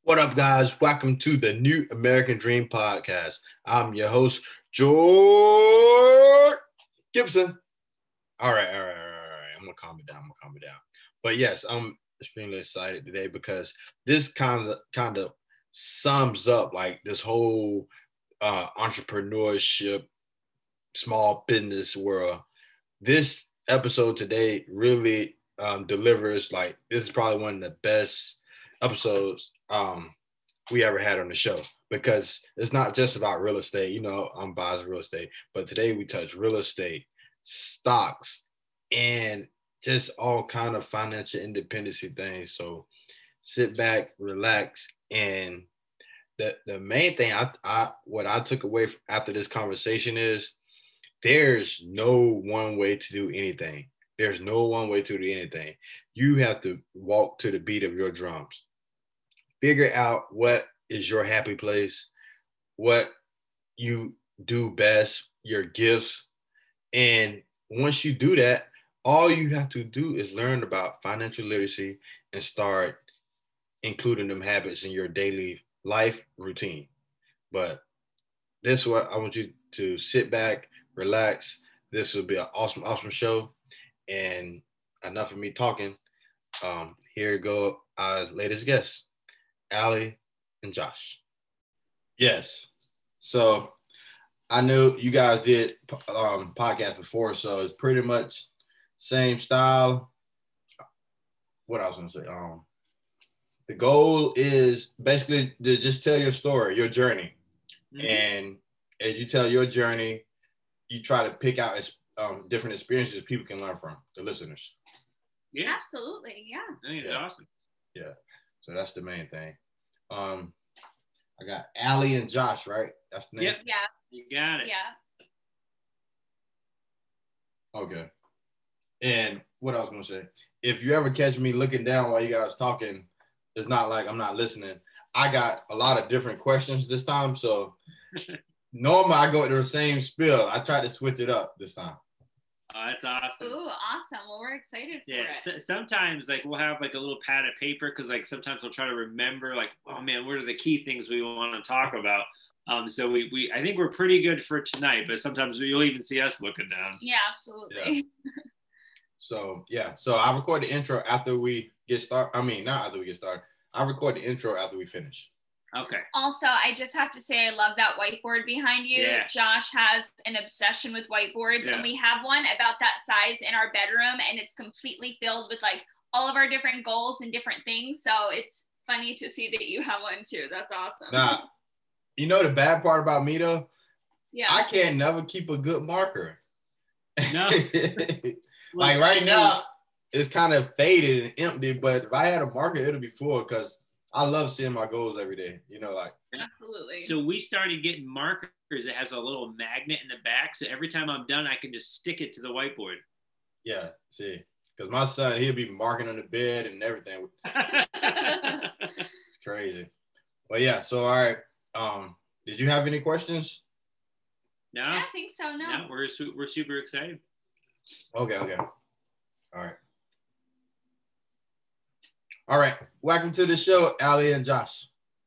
What up, guys? Welcome to the New American Dream Podcast. I'm your host, George Gibson. All right. I'm gonna calm it down. But yes, I'm extremely excited today because this kind of sums up like this whole entrepreneurship, small business world. This episode today really delivers. Like, this is probably one of the best episodes we ever had on the show, because it's not just about real estate. I'm biased real estate, but today we touch real estate, stocks, and just all kind of financial independency things. So sit back, relax, and the main thing I took away after this conversation is there's no one way to do anything. There's no one way to do anything. You have to walk to the beat of your drums. Figure out what is your happy place, what you do best, your gifts. And once you do that, all you have to do is learn about financial literacy and start including them habits in your daily life routine. But this is what I want you to sit back, relax. This will be an awesome show. And enough of me talking. Here go our latest guests, Allie and Josh. Yes. So I knew you guys did podcast before, so it's pretty much same style. What I was gonna say. The goal is basically to just tell your story, your journey, and as you tell your journey, you try to pick out different experiences people can learn from, the listeners. Yeah, absolutely. Yeah, I think it's awesome. Yeah, so that's the main thing. I got Allie and Josh, right? That's the name. Yep. Yeah, you got it. Yeah. Okay. And what I was gonna say, if you ever catch me looking down while you guys talking, it's not like I'm not listening. I got a lot of different questions this time, so normally I go to the same spiel. I tried to switch it up this time. Oh, that's awesome. Ooh, awesome. Well, we're excited for it. Sometimes like we'll have like a little pad of paper because like sometimes we'll try to remember like, oh man, what are the key things we want to talk about? So we I think we're pretty good for tonight, but sometimes you'll even see us looking down. Yeah, absolutely. Yeah. So I record the intro after we get started. I mean, not after we get started. I record the intro after we finish. Okay. Also, I just have to say I love that whiteboard behind you. Yeah. Josh has an obsession with whiteboards, and we have one about that size in our bedroom, and it's completely filled with like all of our different goals and different things. So it's funny to see that you have one too. That's awesome. Now, you know the bad part about me though? Yeah. I can't never keep a good marker. No. Like right now, it's kind of faded and empty, but if I had a marker, it'll be full because I love seeing my goals every day. Like. Absolutely. So we started getting markers. It has a little magnet in the back. So every time I'm done, I can just stick it to the whiteboard. Yeah, see, because my son, he'll be marking on the bed and everything. It's crazy. But yeah, so all right. Did you have any questions? No. I think so. No. We're super excited. Okay. All right. Welcome to the show, Allie and Josh.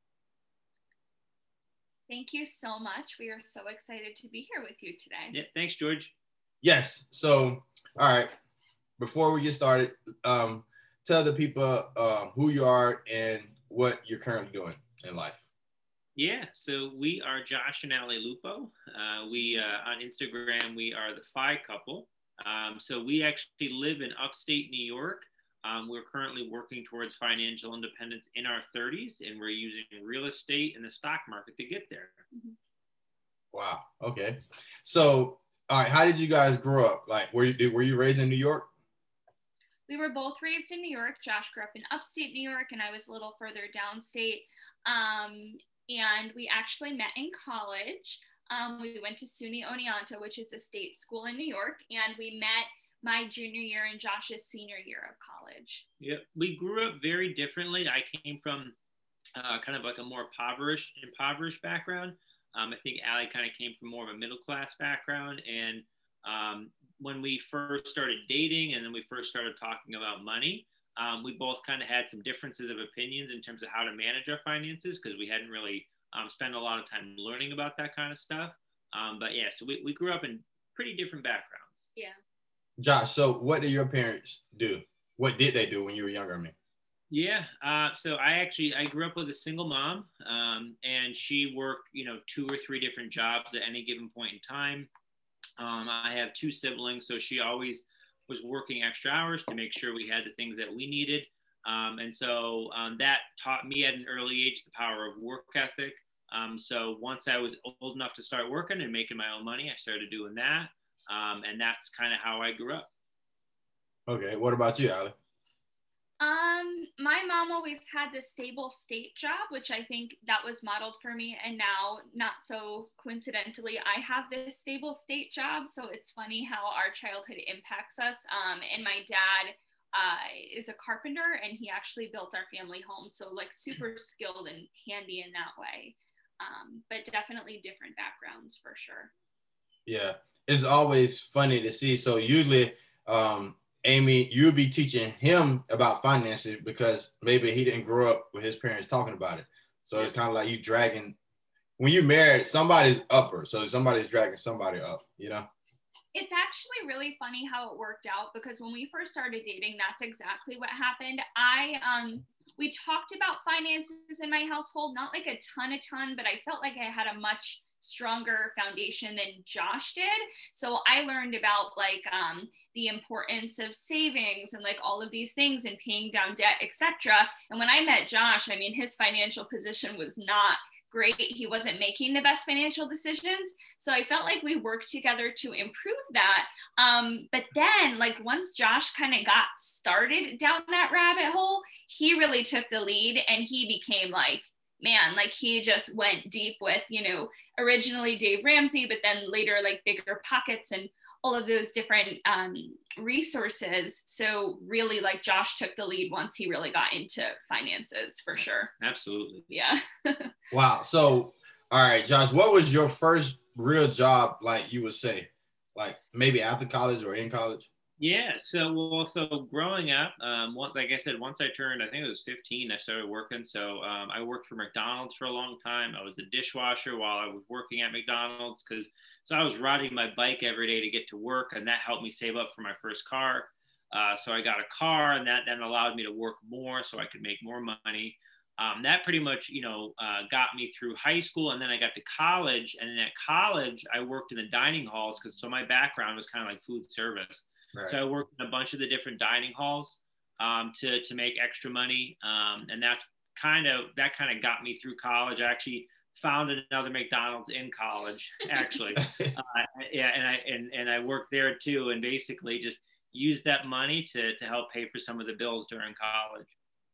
Thank you so much. We are so excited to be here with you today. Yeah, thanks, George. Yes. So, all right. Before we get started, tell the people who you are and what you're currently doing in life. Yeah, so we are Josh and Allie Lupo. We on Instagram, we are the Phi couple. So we actually live in upstate New York. We're currently working towards financial independence in our 30s, and we're using real estate and the stock market to get there. Wow. Okay. So, all right, how did you guys grow up? Like, were you raised in New York? We were both raised in New York. Josh grew up in upstate New York, and I was a little further downstate. And we actually met in college. We went to SUNY Oneonta, which is a state school in New York, and we met my junior year and Josh's senior year of college. Yeah, we grew up very differently. I came from kind of like a more impoverished background. I think Allie kind of came from more of a middle class background. And when we first started dating and then we first started talking about money, We both kind of had some differences of opinions in terms of how to manage our finances because we hadn't really spent a lot of time learning about that kind of stuff. But yeah, so we grew up in pretty different backgrounds. Yeah. Josh, so what did your parents do? What did they do when you were younger? I mean, yeah. So I grew up with a single mom, and she worked, 2 or 3 different jobs at any given point in time. I have 2 siblings, so she always was working extra hours to make sure we had the things that we needed. And so that taught me at an early age the power of work ethic. So once I was old enough to start working and making my own money, I started doing that. And that's kind of how I grew up. Okay. What about you, Allie? My mom always had this stable state job, which I think that was modeled for me. And now, not so coincidentally, I have this stable state job. So it's funny how our childhood impacts us. And my dad is a carpenter, and he actually built our family home. So like super skilled and handy in that way. But definitely different backgrounds for sure. Yeah, it's always funny to see. So usually, Amy, you'll be teaching him about finances because maybe he didn't grow up with his parents talking about it. So it's kind of like you dragging, when you married, somebody's upper. So somebody's dragging somebody up, you know? It's actually really funny how it worked out because when we first started dating, that's exactly what happened. We talked about finances in my household, not like a ton, but I felt like I had a much stronger foundation than Josh did. So I learned about like the importance of savings and like all of these things and paying down debt, etc. And when I met Josh, I mean, his financial position was not great. He wasn't making the best financial decisions. So I felt like we worked together to improve that. But then like once Josh kind of got started down that rabbit hole, he really took the lead and he became like, man, like he just went deep with, originally Dave Ramsey, but then later like Bigger Pockets and all of those different resources. So really like Josh took the lead once he really got into finances for sure. Absolutely. Yeah. Wow. So, all right, Josh, what was your first real job, like you would say, like maybe after college or in college? Yeah, so growing up, like I said, once I turned, I think it was 15, I started working. So I worked for McDonald's for a long time. I was a dishwasher while I was working at McDonald's so I was riding my bike every day to get to work, and that helped me save up for my first car. So I got a car, and that then allowed me to work more so I could make more money. That pretty much, got me through high school, and then I got to college. And then at college, I worked in the dining halls so my background was kind of like food service. Right. So I worked in a bunch of the different dining halls to make extra money, and that kind of got me through college. I actually found another McDonald's in college, actually. And I worked there too, and basically just used that money to help pay for some of the bills during college.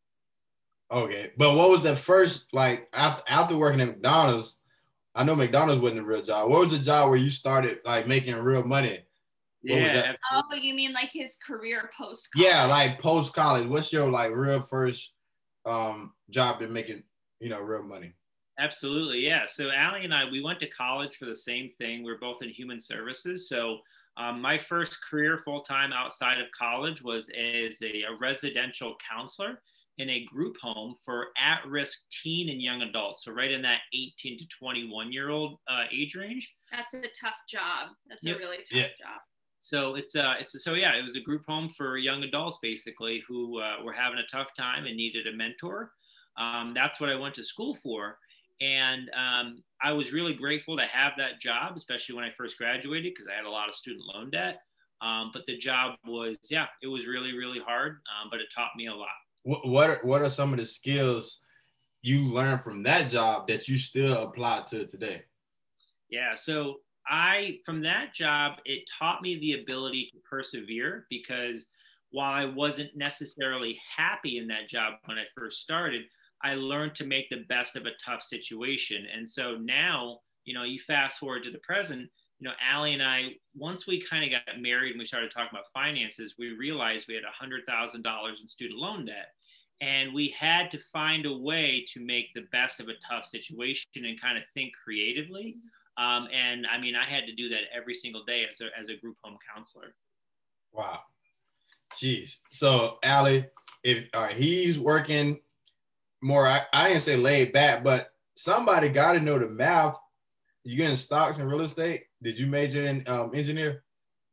Okay, but what was the first, like after working at McDonald's? I know McDonald's wasn't a real job. What was the job where you started like making real money? Yeah. Oh, you mean like his career post-college? Yeah, like post-college. What's your like real first job to making, real money? Absolutely, yeah. So Allie and I, we went to college for the same thing. We're both in human services. So my first career full-time outside of college was as a residential counselor in a group home for at-risk teen and young adults. So right in that 18 to 21-year-old age range. That's a tough job. That's a really tough job. So it was a group home for young adults basically who were having a tough time and needed a mentor. That's what I went to school for. And I was really grateful to have that job, especially when I first graduated, because I had a lot of student loan debt. But the job was, it was really, really hard, but it taught me a lot. What are some of the skills you learned from that job that you still apply to today? Yeah, so from that job, it taught me the ability to persevere, because while I wasn't necessarily happy in that job when I first started, I learned to make the best of a tough situation. And so now, you fast forward to the present, Allie and I, once we kind of got married and we started talking about finances, we realized we had $100,000 in student loan debt. And we had to find a way to make the best of a tough situation and kind of think creatively. And I mean, I had to do that every single day as a group home counselor. Wow. Jeez. So Allie, if he's working more, I didn't say laid back, but somebody got to know the math. You get in stocks and real estate. Did you major in engineer?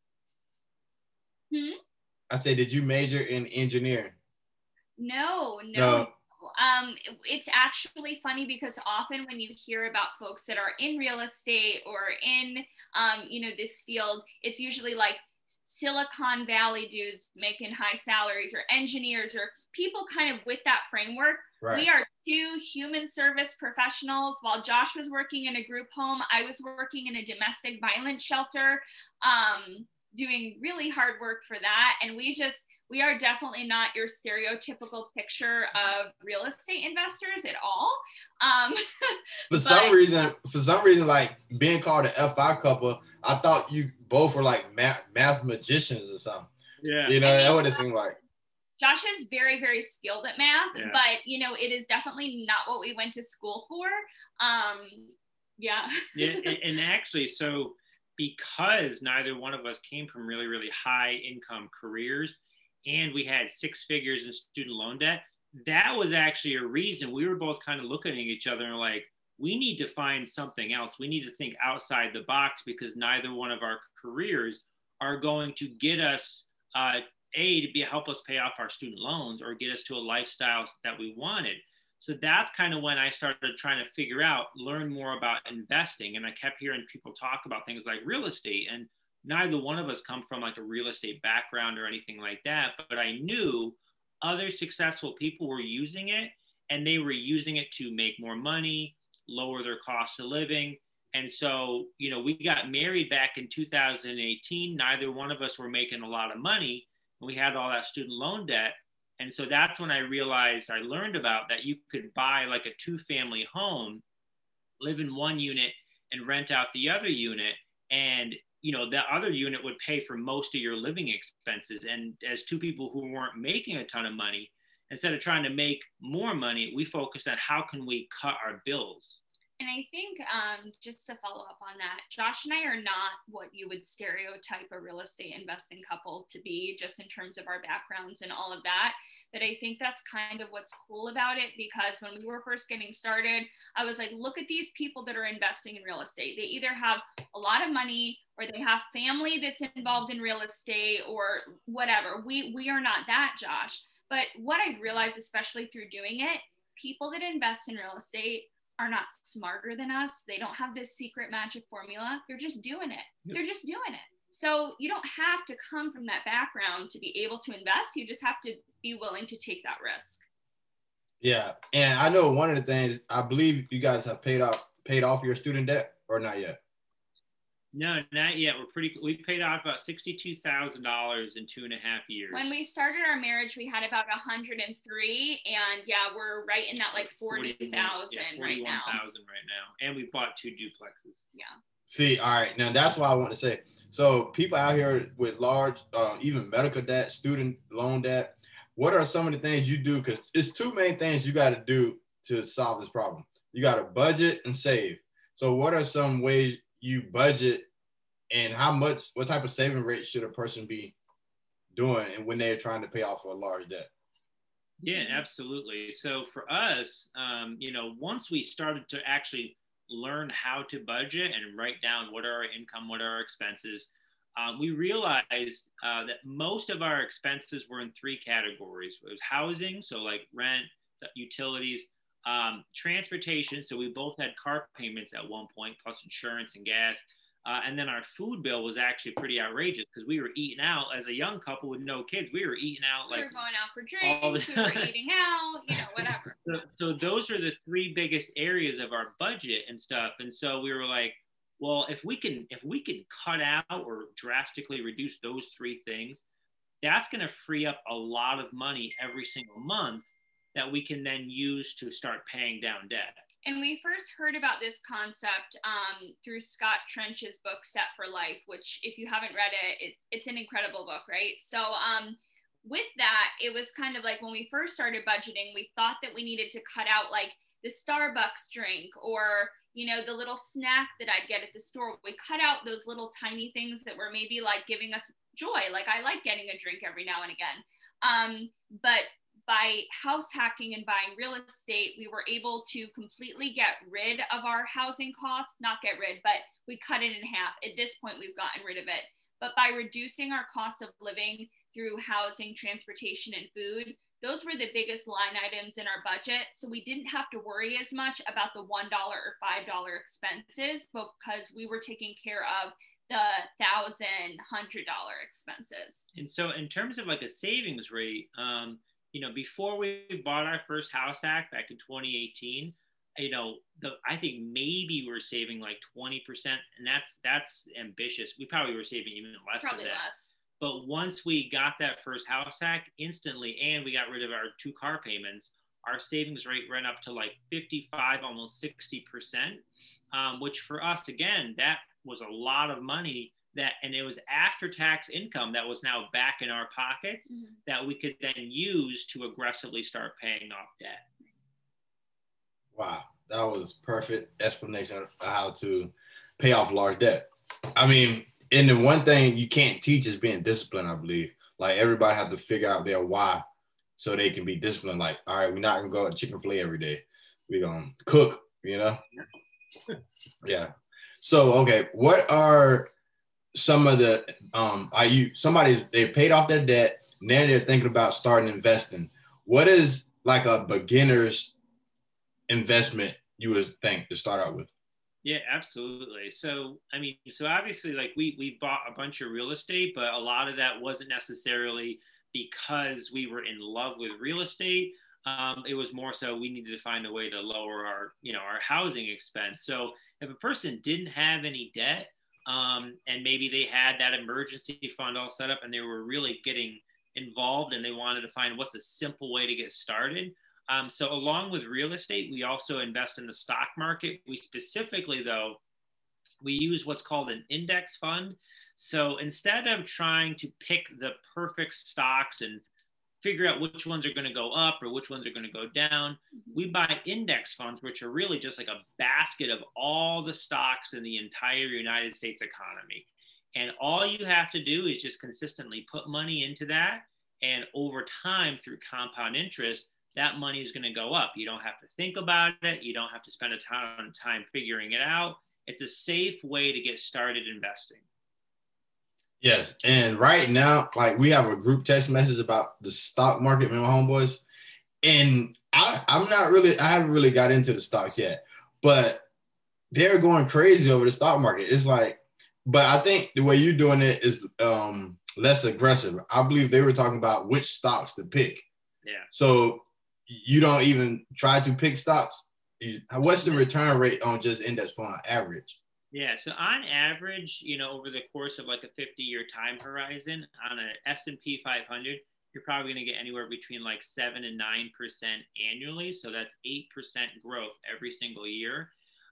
I said, did you major in engineering? No. It's actually funny because often when you hear about folks that are in real estate or in, this field, it's usually like Silicon Valley dudes making high salaries or engineers or people kind of with that framework. Right. We are two human service professionals. While Josh was working in a group home, I was working in a domestic violence shelter, doing really hard work for that. And we are definitely not your stereotypical picture of real estate investors at all. For some reason, like being called an FI couple, I thought you both were like math magicians or something. Yeah. That would have seemed like. Josh is very, very skilled at math, but it is definitely not what we went to school for. Yeah, and actually, so because neither one of us came from really, really high income careers, and we had 6 figures in student loan debt, that was actually a reason we were both kind of looking at each other and like, we need to find something else. We need to think outside the box because neither one of our careers are going to get us to help us pay off our student loans or get us to a lifestyle that we wanted. So that's kind of when I started trying to figure out, learn more about investing. And I kept hearing people talk about things like real estate, and neither one of us come from like a real estate background or anything like that. But I knew other successful people were using it, and they were using it to make more money, lower their cost of living. And so, we got married back in 2018. Neither one of us were making a lot of money. We had all that student loan debt. And so that's when I learned about that you could buy like a 2-family home, live in one unit and rent out the other unit. And, the other unit would pay for most of your living expenses. And as 2 people who weren't making a ton of money, instead of trying to make more money, we focused on how can we cut our bills. And I think just to follow up on that, Josh and I are not what you would stereotype a real estate investing couple to be, just in terms of our backgrounds and all of that. But I think that's kind of what's cool about it, because when we were first getting started, I was like, look at these people that are investing in real estate. They either have a lot of money or they have family that's involved in real estate or whatever. We are not that, Josh. But what I've realized, especially through doing it, people that invest in real estate are not smarter than us. They don't have this secret magic formula. They're just doing it. They're just doing it. So you don't have to come from that background to be able to invest. You just have to be willing to take that risk. Yeah. And I know one of the things, I believe you guys have paid off your student debt, or not yet? No, not yet. We paid off about $62,000 in 2.5 years. When we started our marriage, we had about 103, and we're right in that like 40,000 right now. 41,000 right now, and we bought 2 duplexes. Yeah. See, all right, now that's what I want to say. So people out here with large, even medical debt, student loan debt, what are some of the things you do? Because it's 2 main things you got to do to solve this problem. You got to budget and save. So what are some ways you budget, and what type of saving rate should a person be doing and when they're trying to pay off a large debt? Yeah, absolutely. So for us, once we started to actually learn how to budget and write down what are our income, what are our expenses, we realized that most of our expenses were in 3 categories. It was housing, so like rent, utilities, transportation. So we both had car payments at one point, plus insurance and gas. And then our food bill was actually pretty outrageous because we were eating out as a young couple with no kids. We were eating out we were going out for drinks, we were eating out, whatever. So those are the 3 biggest areas of our budget and stuff. And so we were like, well, if we can cut out or drastically reduce those 3 things, that's going to free up a lot of money every single month that we can then use to start paying down debt. And we first heard about this concept through Scott Trench's book, Set for Life, which if you haven't read it, it's an incredible book, right? So with that, it was kind of like when we first started budgeting, we thought that we needed to cut out like the Starbucks drink or, the little snack that I'd get at the store. We cut out those little tiny things that were maybe like giving us joy. Like I like getting a drink every now and again. But by house hacking and buying real estate, we were able to completely get rid of our housing costs, not get rid, but we cut it in half. At this point, we've gotten rid of it. But by reducing our cost of living through housing, transportation, and food, those were the biggest line items in our budget. So we didn't have to worry as much about the $1 or $5 expenses, because we were taking care of the $1,000, $100 expenses. And so in terms of like a savings rate, you know, before we bought our first house hack back in 2018, you know, I think maybe we're saving like 20%, and that's ambitious. We probably were saving even less than that. Less. But once we got that first house hack instantly, and we got rid of our 2 car payments, our savings rate ran up to like 55, almost 60%, which for us, again, that was a lot of money. And it was after tax income that was now back in our pockets, mm-hmm. that we could then use to aggressively start paying off debt. Wow, that was perfect explanation of how to pay off large debt. I mean, and the one thing you can't teach is being disciplined, I believe. Like, everybody have to figure out their why so they can be disciplined. Like, all right, we're not going to go to Chick-fil-A every day. We're going to cook, you know? Yeah. So, okay, what are some of the, they paid off their debt, now they're thinking about starting investing. What is like a beginner's investment you would think to start out with? Yeah, absolutely. So, I mean, so obviously, like we bought a bunch of real estate, but a lot of that wasn't necessarily because we were in love with real estate. It was more so we needed to find a way to lower our housing expense. So if a person didn't have any debt, and maybe they had that emergency fund all set up and they were really getting involved and they wanted to find what's a simple way to get started. So along with real estate, we also invest in the stock market. We specifically, though, we use what's called an index fund. So instead of trying to pick the perfect stocks and figure out which ones are going to go up or which ones are going to go down, we buy index funds, which are really just like a basket of all the stocks in the entire United States economy. And all you have to do is just consistently put money into that. And over time, through compound interest, that money is going to go up. You don't have to think about it. You don't have to spend a ton of time figuring it out. It's a safe way to get started investing. Yes. And right now, like, we have a group text message about the stock market with my homeboys. And I haven't really got into the stocks yet, but they're going crazy over the stock market. It's like, but I think the way you're doing it is less aggressive. I believe they were talking about which stocks to pick. Yeah. So you don't even try to pick stocks. What's the return rate on just index fund average? Yeah, so on average, over the course of like a 50-year time horizon, on an S&P 500, you're probably going to get anywhere between like 7 and 9% annually. So that's 8% growth every single year.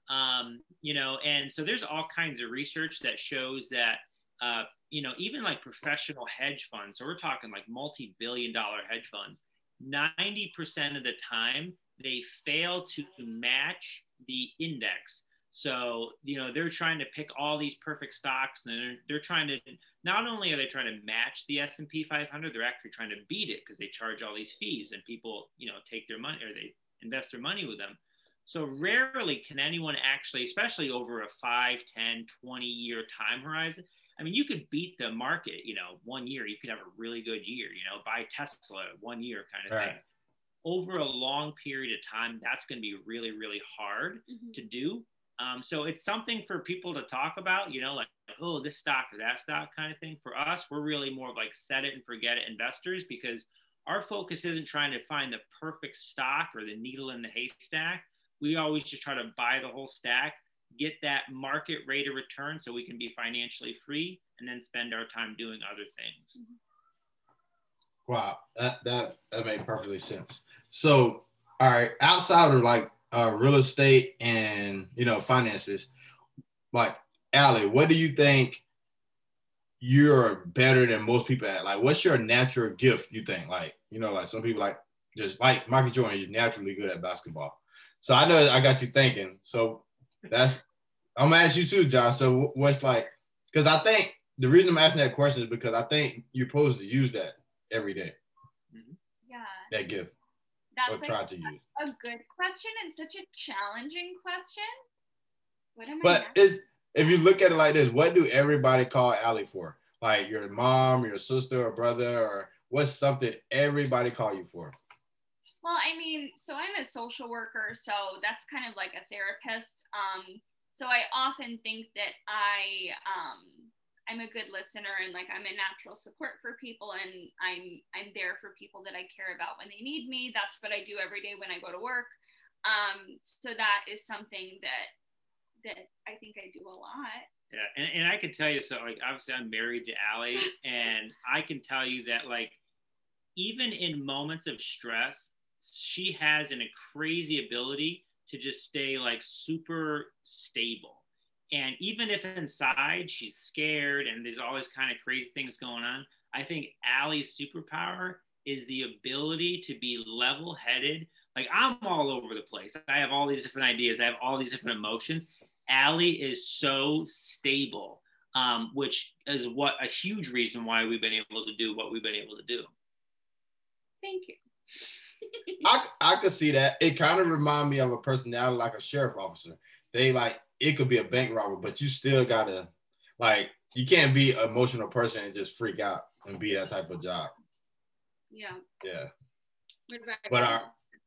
And so there's all kinds of research that shows that, even like professional hedge funds, so we're talking like multi-billion-dollar hedge funds, 90% of the time, they fail to match the index. So, they're trying to pick all these perfect stocks, and they're trying to, not only are they trying to match the S&P 500, they're actually trying to beat it because they charge all these fees and people, take their money or they invest their money with them. So rarely can anyone actually, especially over a 5, 10, 20-year time horizon, I mean, you could beat the market, 1 year, you could have a really good year, buy Tesla 1 year kind of thing. Over a long period of time, that's going to be really, really hard to do. So it's something for people to talk about, like, oh, this stock or that stock kind of thing. For us, we're really more of like set it and forget it investors, because our focus isn't trying to find the perfect stock or the needle in the haystack. We always just try to buy the whole stack, get that market rate of return so we can be financially free, and then spend our time doing other things. Wow, that made perfectly sense. So, all right, outside of like real estate and finances, like, Allie, what do you think you're better than most people at? Like, what's your natural gift, you think? Like, like some people like, just like Michael Jordan is naturally good at basketball. So I know I got you thinking. So I'm gonna ask you too, John. So what's like, because I think the reason I'm asking that question is because I think you're supposed to use that every day. Yeah. that gift That's or like try to use? a good question and such a challenging question. What am I But asking? it's if you look at it like this, what do everybody call Allie for? Like your mom, your sister or brother, or what's something everybody call you for? Well, I mean, so I'm a social worker, so that's kind of like a therapist. So I often think that I'm a good listener and like I'm a natural support for people, and I'm there for people that I care about when they need me. That's what I do every day when I go to work. So that is something that I think I do a lot. Yeah, and I can tell you, so like obviously I'm married to Allie, and I can tell you that like even in moments of stress, she has a crazy ability to just stay like super stable. And even if inside she's scared and there's all these kind of crazy things going on, I think Allie's superpower is the ability to be level headed. Like I'm all over the place. I have all these different ideas. I have all these different emotions. Allie is so stable, which is what a huge reason why we've been able to do what we've been able to do. Thank you. I could see that. It kind of remind me of a personality like a sheriff officer. They like it could be a bank robber, but you still gotta like you can't be an emotional person and just freak out and be that type of job. Yeah. Yeah. But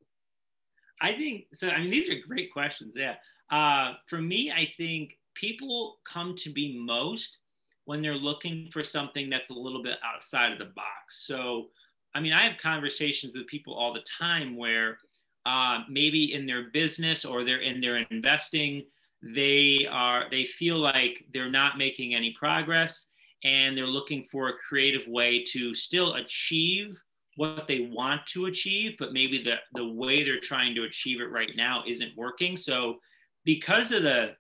I think so. I mean, these are great questions. Yeah. For me, I think people come to me most when they're looking for something that's a little bit outside of the box. So, I mean, I have conversations with people all the time where maybe in their business or they're in their investing, they feel like they're not making any progress, and they're looking for a creative way to still achieve what they want to achieve, but maybe the way they're trying to achieve it right now isn't working. So because of the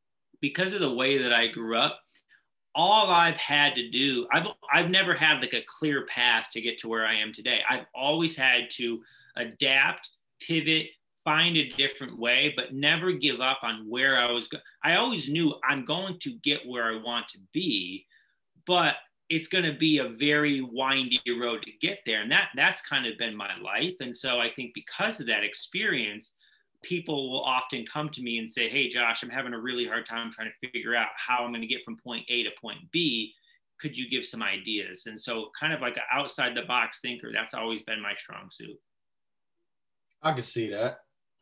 way that I grew up, all I've had to do, I've never had like a clear path to get to where I am today. I've always had to adapt, pivot, find a different way, but never give up on where I was going. I always knew I'm going to get where I want to be, but it's going to be a very windy road to get there. And that's kind of been my life. And so I think because of that experience, people will often come to me and say, hey, Josh, I'm having a really hard time trying to figure out how I'm going to get from point A to point B. Could you give some ideas? And so kind of like an outside the box thinker, that's always been my strong suit. I can see that.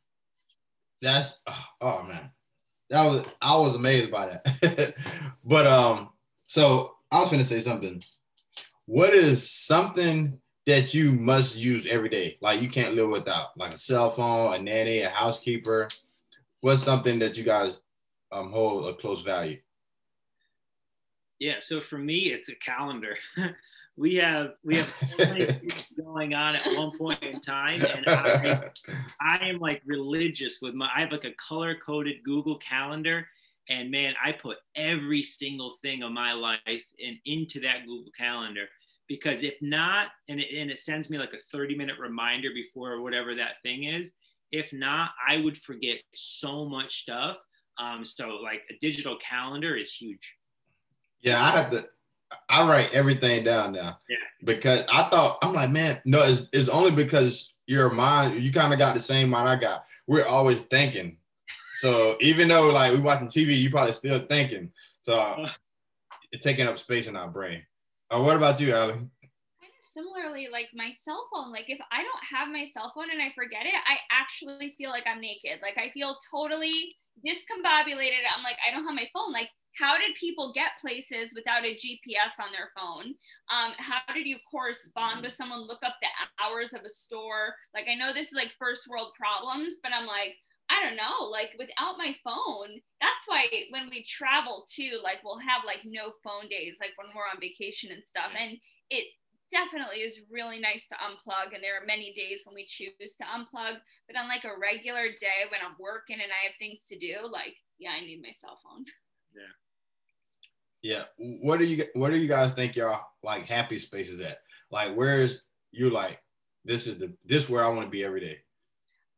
That's, oh man, I was amazed by that. But, so I was going to say something. What is something that you must use every day? Like you can't live without, like a cell phone, a nanny, a housekeeper. What's something that you guys hold a close value? Yeah, so for me, it's a calendar. we have so many things going on at one point in time, and I am like religious with I have like a color coded Google Calendar. And man, I put every single thing of my life into that Google Calendar, because if not, and it sends me like a 30-minute reminder before whatever that thing is. If not, I would forget so much stuff. So like a digital calendar is huge. Yeah, I write everything down now. Yeah. Because I'm like, man, no, it's only because your mind, you kind of got the same mind I got. We're always thinking. So even though like we watching TV, you probably still thinking. So it's taking up space in our brain. What about you, Allie? Kind of similarly, like my cell phone, like if I don't have my cell phone and I forget it, I actually feel like I'm naked. Like I feel totally discombobulated. I'm like, I don't have my phone. Like, how did people get places without a GPS on their phone? How did you correspond with someone, look up the hours of a store? Like, I know this is like first world problems, but I'm like, I don't know, like without my phone, that's why when we travel too, like we'll have like no phone days, like when we're on vacation and stuff. And it definitely is really nice to unplug. And there are many days when we choose to unplug, but on like a regular day when I'm working and I have things to do, like, yeah, I need my cell phone. Yeah. Yeah. What do you guys think your like happy space is at? Like, where's you like, this where I want to be every day?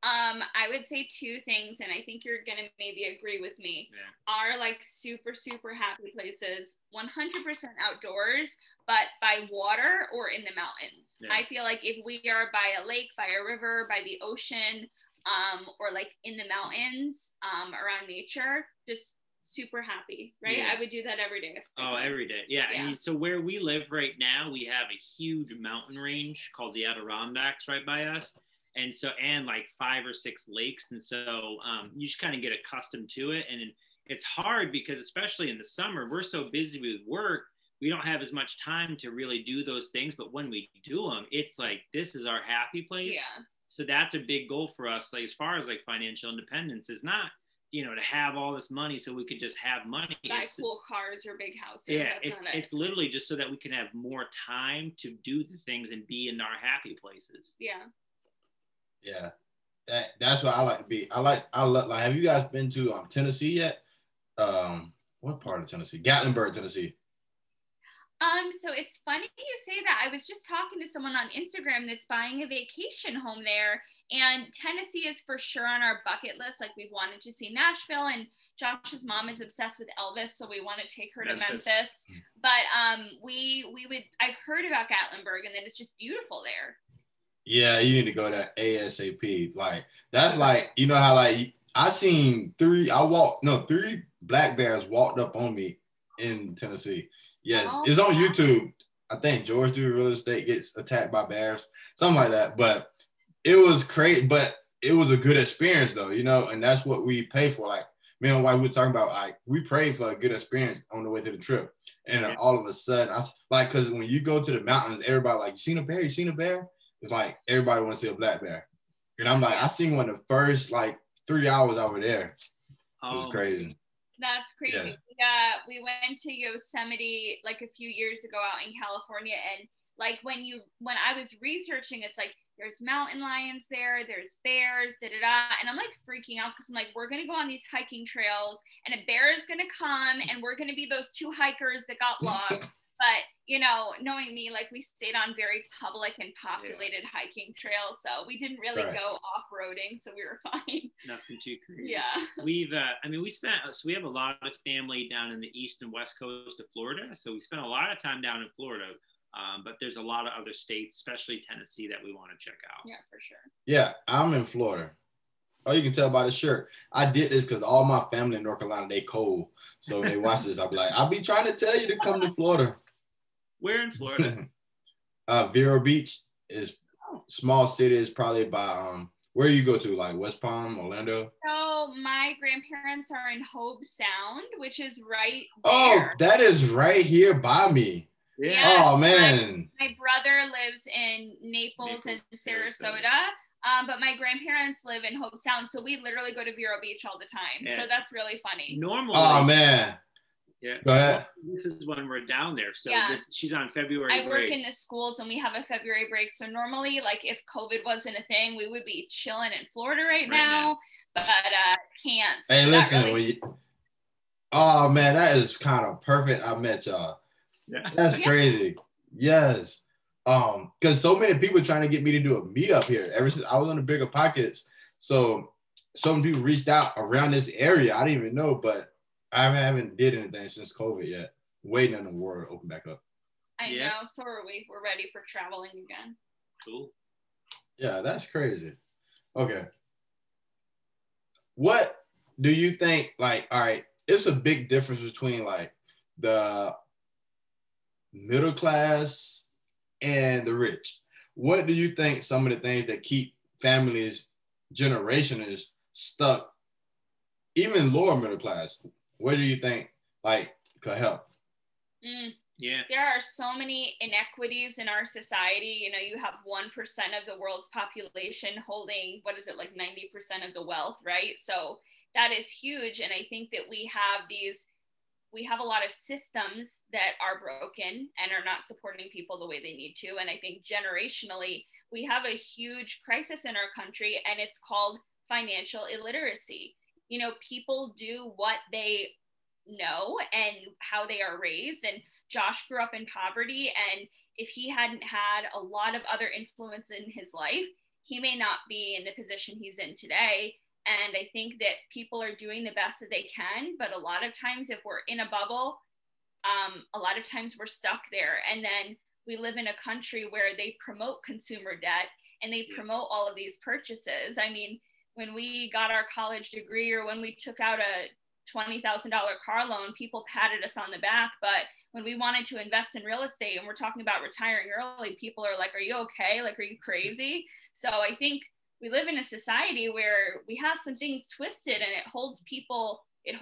I would say two things, and I think you're gonna maybe agree with me. Yeah. Are like super, super happy places, 100% outdoors, but by water or in the mountains. Yeah. I feel like if we are by a lake, by a river, by the ocean, or like in the mountains, around nature, just super happy, right? Yeah. I would do that every day. Every day. Yeah. Yeah. I mean, so where we live right now, we have a huge mountain range called the Adirondacks right by us. And so, and like 5 or 6 lakes. And so you just kind of get accustomed to it. And it's hard because, especially in the summer, we're so busy with work, we don't have as much time to really do those things. But when we do them, it's like, this is our happy place. Yeah. So that's a big goal for us. Like, as far as like financial independence, is not, to have all this money so we could just have money. Buy cool cars or big houses. Yeah, it's literally just so that we can have more time to do the things and be in our happy places. Yeah. Yeah, that's what I like to be. I love. Like, have you guys been to Tennessee yet? What part of Tennessee? Gatlinburg, Tennessee. So it's funny you say that. I was just talking to someone on Instagram that's buying a vacation home there, and Tennessee is for sure on our bucket list. Like, we've wanted to see Nashville, and Josh's mom is obsessed with Elvis, so we want to take her to Memphis. But I've heard about Gatlinburg, and then it's just beautiful there. Yeah, you need to go there ASAP. Like, that's like, how like I seen 3 black bears walked up on me in Tennessee. Yes, it's on YouTube. I think George Dewey Real Estate gets attacked by bears, something like that. But it was crazy, but it was a good experience though, and that's what we pay for. Like, me and my wife, we were talking about, like, we prayed for a good experience on the way to the trip. And all of a sudden, because when you go to the mountains, everybody like, you seen a bear? You seen a bear? It's like everybody wants to see a black bear. And I'm like, I seen one the first like 3 hours I was there. It was crazy. That's crazy. Yeah. We went to Yosemite like a few years ago out in California, and like when I was researching, it's like there's mountain lions there's bears, and I'm like freaking out because I'm like, we're gonna go on these hiking trails and a bear is gonna come and we're gonna be those 2 hikers that got lost. But, knowing me, like, we stayed on very public and populated hiking trails. So we didn't really go off-roading. So we were fine. Nothing too crazy. Yeah. We have a lot of family down in the east and west coast of Florida. So we spent a lot of time down in Florida. But there's a lot of other states, especially Tennessee, that we want to check out. Yeah, for sure. Yeah, I'm in Florida. Oh, you can tell by the shirt. I did this because all my family in North Carolina, they cold. So when they watch this, I'll be like, I'll be trying to tell you to come to Florida. Where in Florida? Vero Beach is small city. Is probably by where you go to, like West Palm, Orlando. So my grandparents are in Hobe Sound, which is right there. Oh, that is right here by me. Yeah. Oh man. My brother lives in Naples and Sarasota. But my grandparents live in Hobe Sound, so we literally go to Vero Beach all the time. Yeah. So that's really funny. Normally. Oh man. Yeah. Go ahead. This is when we're down there. So she's on February break. I work in the schools and we have a February break. So normally, like, if COVID wasn't a thing, we would be chilling in Florida right now. But can't. So hey, listen. Oh man, that is kind of perfect. I met y'all. Yeah. That's crazy. Yes. Because so many people trying to get me to do a meetup here ever since I was on the Bigger Pockets. So many people reached out around this area. I didn't even know, but I haven't did anything since COVID yet. Waiting on the world to open back up. I know. So are we. We're ready for traveling again. Cool. Yeah, that's crazy. Okay. What do you think, like, all right, it's a big difference between like the middle class and the rich. What do you think some of the things that keep families generation is stuck, even lower middle class? What do you think like could help? Yeah. There are so many inequities in our society. You have 1% of the world's population holding, what is it, like 90% of the wealth, right? So that is huge. And I think that we have a lot of systems that are broken and are not supporting people the way they need to. And I think generationally, we have a huge crisis in our country, and it's called financial illiteracy. People do what they know and how they are raised. And Josh grew up in poverty. And if he hadn't had a lot of other influence in his life, he may not be in the position he's in today. And I think that people are doing the best that they can, but a lot of times if we're in a bubble, a lot of times we're stuck there. And then we live in a country where they promote consumer debt and they promote all of these purchases. I mean, when we got our college degree or when we took out a $20,000 car loan, people patted us on the back. But when we wanted to invest in real estate and we're talking about retiring early, people are like, are you okay? Like, are you crazy? So I think we live in a society where we have some things twisted and it holds people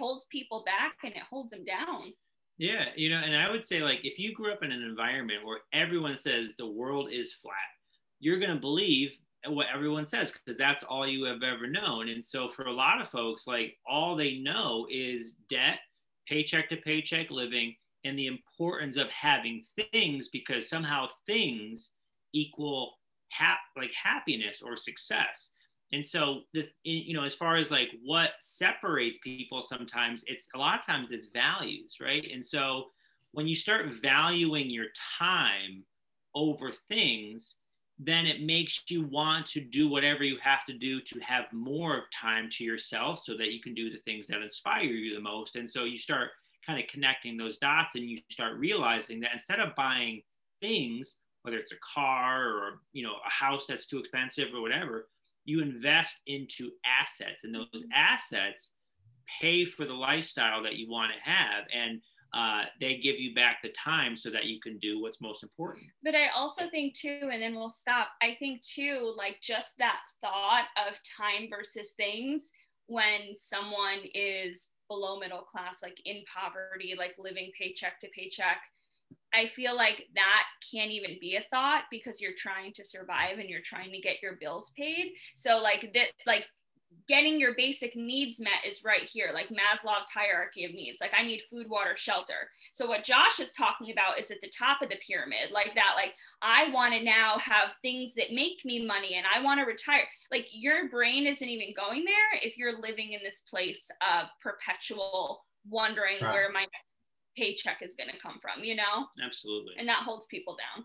back and it holds them down. Yeah, you know, and I would say, like, if you grew up in an environment where everyone says the world is flat, you're going to believe what everyone says because that's all you have ever known. And so for a lot of folks, like, all they know is debt, paycheck to paycheck living, and the importance of having things because somehow things equal happiness or success. And so, you know, as far as like what separates people, sometimes it's a lot of times it's values, right? And so when you start valuing your time over things, then it makes you want to do whatever you have to do to have more of time to yourself so that you can do the things that inspire you the most. And so you start kind of connecting those dots and you start realizing that instead of buying things, whether it's a car or, you know, a house that's too expensive or whatever, you invest into assets, and those assets pay for the lifestyle that you want to have, and they give you back the time so that you can do what's most important. But I also think too, and then we'll stop, I think too, like just that thought of time versus things when someone is below middle class, like in poverty, like living paycheck to paycheck, I feel like that can't even be a thought because you're trying to survive and you're trying to get your bills paid. So like that, like getting your basic needs met is right here, like Maslow's hierarchy of needs. Like I need food, water, shelter. So what Josh is talking about is at the top of the pyramid, like that, like I want to now have things that make me money and I want to retire. Like your brain isn't even going there if you're living in this place of perpetual wondering where my next paycheck is going to come from, you know? Absolutely. And that holds people down.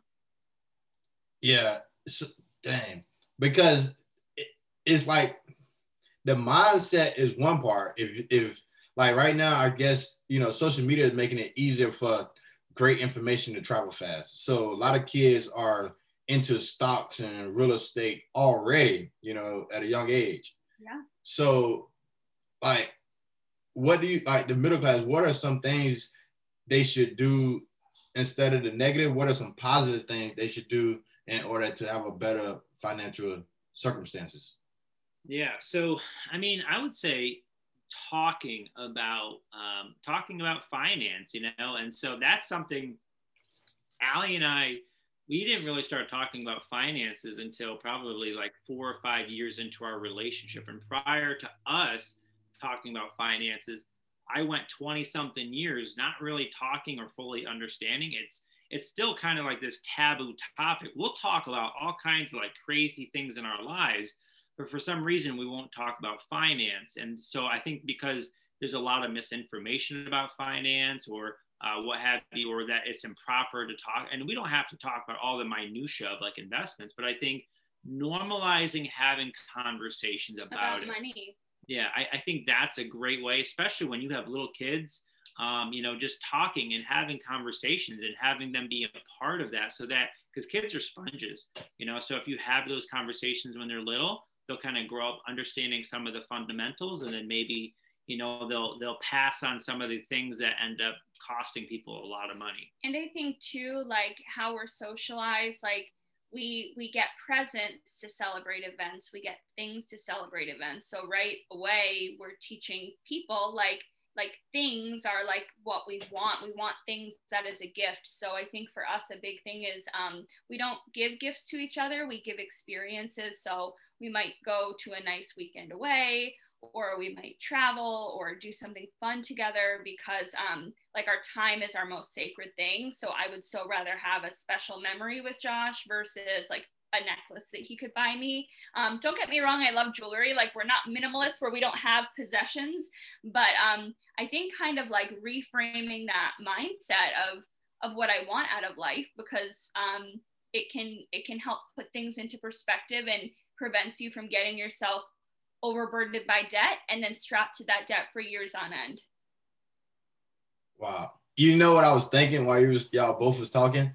Yeah. So, dang. Because it's like the mindset is one part. If like right now, I guess, you know, social media is making it easier for great information to travel fast. So a lot of kids are into stocks and real estate already, you know, at a young age. Yeah. So like, what do you, like the middle class, what are some things they should do instead of the negative? What are some positive things they should do in order to have a better financial circumstances? Yeah. So, I mean, I would say talking about finance, you know, and so that's something Allie and I, we didn't really start talking about finances until probably like 4 or 5 years into our relationship. And prior to us talking about finances, I went 20 something years not really talking or fully understanding. It's still kind of like this taboo topic. We'll talk about all kinds of like crazy things in our lives, but for some reason we won't talk about finance. And so I think because there's a lot of misinformation about finance or what have you, or that it's improper to talk. And we don't have to talk about all the minutia of like investments, but I think normalizing having conversations about money. Yeah, I think that's a great way, especially when you have little kids, you know, just talking and having conversations and having them be a part of that so that, because kids are sponges, you know, so if you have those conversations when they're little, they'll kind of grow up understanding some of the fundamentals, and then maybe, you know, they'll pass on some of the things that end up costing people a lot of money. And I think too, like how we're socialized, like we get presents to celebrate events, we get things to celebrate events. So right away we're teaching people like things are like what we want things that is a gift. So I think for us a big thing is we don't give gifts to each other, we give experiences. So we might go to a nice weekend away, or we might travel or do something fun together, because like our time is our most sacred thing. So I would so rather have a special memory with Josh versus like a necklace that he could buy me. Don't get me wrong, I love jewelry. Like we're not minimalists where we don't have possessions, but I think kind of like reframing that mindset of what I want out of life, because it can help put things into perspective. And prevents you from getting yourself overburdened by debt and then strapped to that debt for years on end. Wow. You know what I was thinking while y'all both was talking?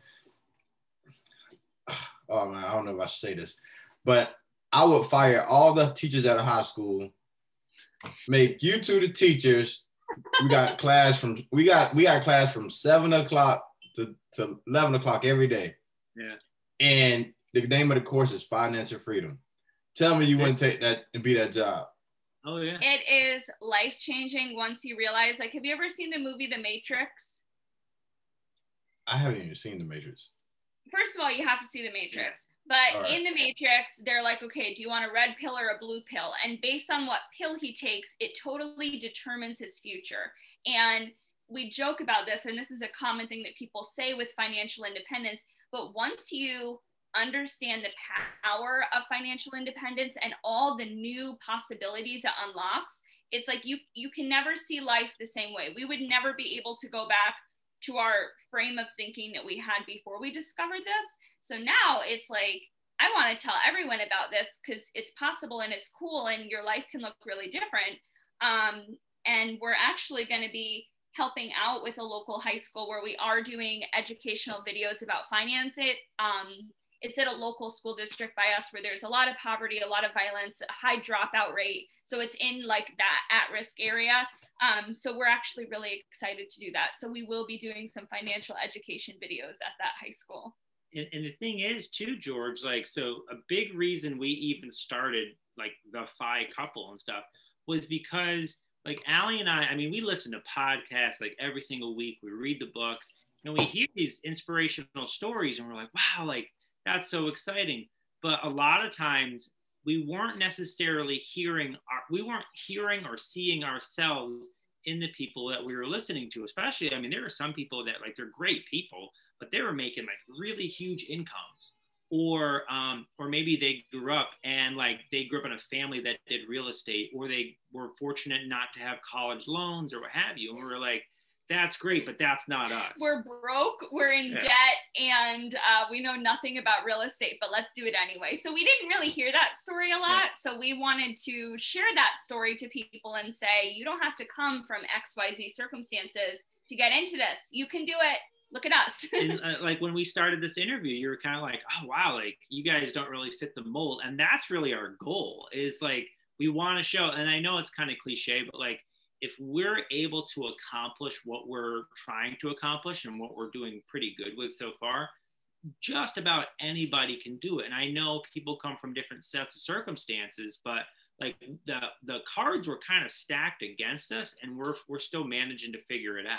Oh man, I don't know if I should say this, but I would fire all the teachers at a high school, make you two the teachers. We got class from 7 o'clock to 11 o'clock every day. Yeah. And the name of the course is Financial Freedom. Tell me you wouldn't take that and be that job. Oh yeah. It is life-changing once you realize, like, have you ever seen the movie The Matrix? I haven't even seen The Matrix. First of all, you have to see The Matrix. But in The Matrix, they're like, okay, do you want a red pill or a blue pill? And based on what pill he takes, it totally determines his future. And we joke about this, and this is a common thing that people say with financial independence. But once you understand the power of financial independence and all the new possibilities it unlocks, it's like you can never see life the same way. We would never be able to go back to our frame of thinking that we had before we discovered this. So now it's like, I want to tell everyone about this because it's possible and it's cool and your life can look really different. And we're actually going to be helping out with a local high school where we are doing educational videos about finance. It's at a local school district by us where there's a lot of poverty, a lot of violence, a high dropout rate. So it's in like that at-risk area. So we're actually really excited to do that. So we will be doing some financial education videos at that high school. And the thing is too, George, like, so a big reason we even started like the Phi couple and stuff was because like Allie and I mean, we listen to podcasts like every single week. We read the books and we hear these inspirational stories and we're like, wow, like that's so exciting. But a lot of times we weren't necessarily hearing or seeing ourselves in the people that we were listening to. Especially, I mean, there are some people that like, they're great people, but they were making like really huge incomes, or maybe they grew up in a family that did real estate, or they were fortunate not to have college loans or what have you. And we were like, that's great, but that's not us. We're broke, we're in debt, and we know nothing about real estate, but let's do it anyway. So we didn't really hear that story a lot. Yeah. So we wanted to share that story to people and say, you don't have to come from XYZ circumstances to get into this. You can do it. Look at us. And like when we started this interview, you were kind of like, oh, wow, like you guys don't really fit the mold. And that's really our goal, is like, we want to show, and I know it's kind of cliche, but like, if we're able to accomplish what we're trying to accomplish and what we're doing pretty good with so far, just about anybody can do it. And I know people come from different sets of circumstances, but like the cards were kind of stacked against us, and we're still managing to figure it out.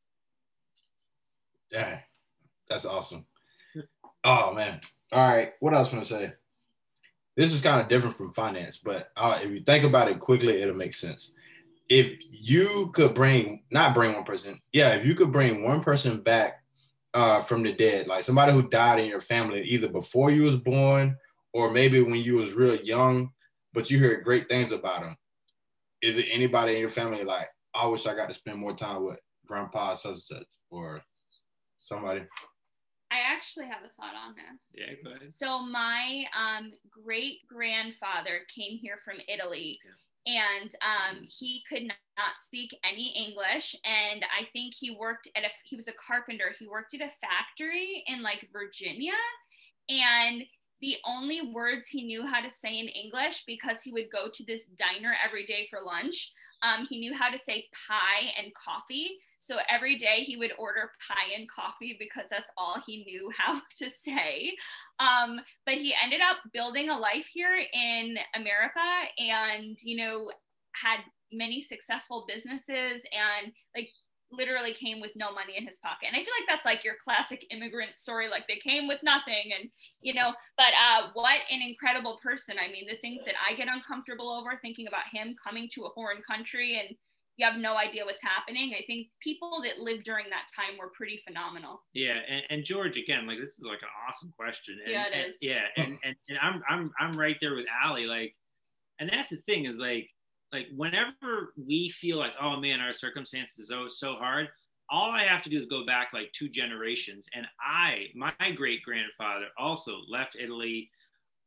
Yeah, that's awesome. Oh man. All right, what else want to say? This is kind of different from finance, but if you think about it quickly, it'll make sense. If you could if you could bring one person back from the dead, like somebody who died in your family, either before you was born or maybe when you was real young, but you heard great things about them. Is it anybody in your family like, I wish I got to spend more time with grandpa such and such, or somebody? I actually have a thought on this. Yeah, go ahead. So my great-grandfather came here from Italy. Yeah. And he could not speak any English. And I think he was a carpenter. He worked at a factory in like Virginia. And the only words he knew how to say in English, because he would go to this diner every day for lunch, he knew how to say pie and coffee. So every day he would order pie and coffee because that's all he knew how to say. But he ended up building a life here in America and, had many successful businesses and like literally came with no money in his pocket. And I feel like that's like your classic immigrant story. Like they came with nothing and, but what an incredible person. I mean, the things that I get uncomfortable over thinking about him coming to a foreign country and you have no idea what's happening. I think people that lived during that time were pretty phenomenal. Yeah. And George, again, like this is like an awesome question. And, yeah, it is. Yeah. And I'm right there with Allie. Like, and that's the thing is like whenever we feel like, oh man, our circumstances are so hard, all I have to do is go back like 2 generations. And my great grandfather also left Italy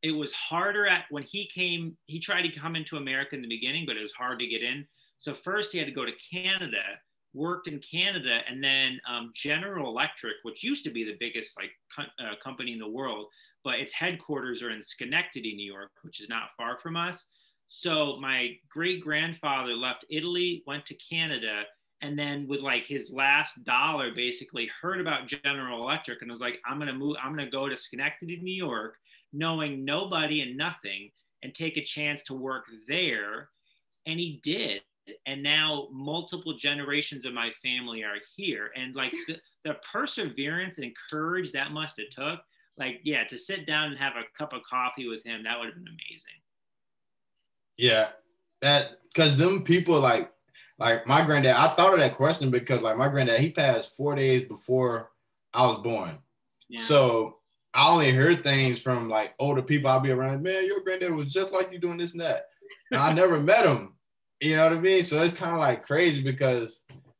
it was harder when he tried to come into America in the beginning, but it was hard to get in. So first he had to go to Canada, worked in Canada, and then General Electric, which used to be the biggest company in the world, but its headquarters are in Schenectady, New York, which is not far from us. So my great grandfather left Italy, went to Canada, and then with like his last dollar, basically heard about General Electric and was like, I'm gonna go to Schenectady, New York, knowing nobody and nothing, and take a chance to work there. And he did. And now multiple generations of my family are here. And like the perseverance and courage that must have took, like, yeah, to sit down and have a cup of coffee with him, that would have been amazing. Yeah, because them people like my granddad, I thought of that question because like my granddad, he passed 4 days before I was born. Yeah. So I only heard things from like older people I'll be around, man, your granddad was just like you doing this and that. And I never met him. You know what I mean? So it's kind of like crazy because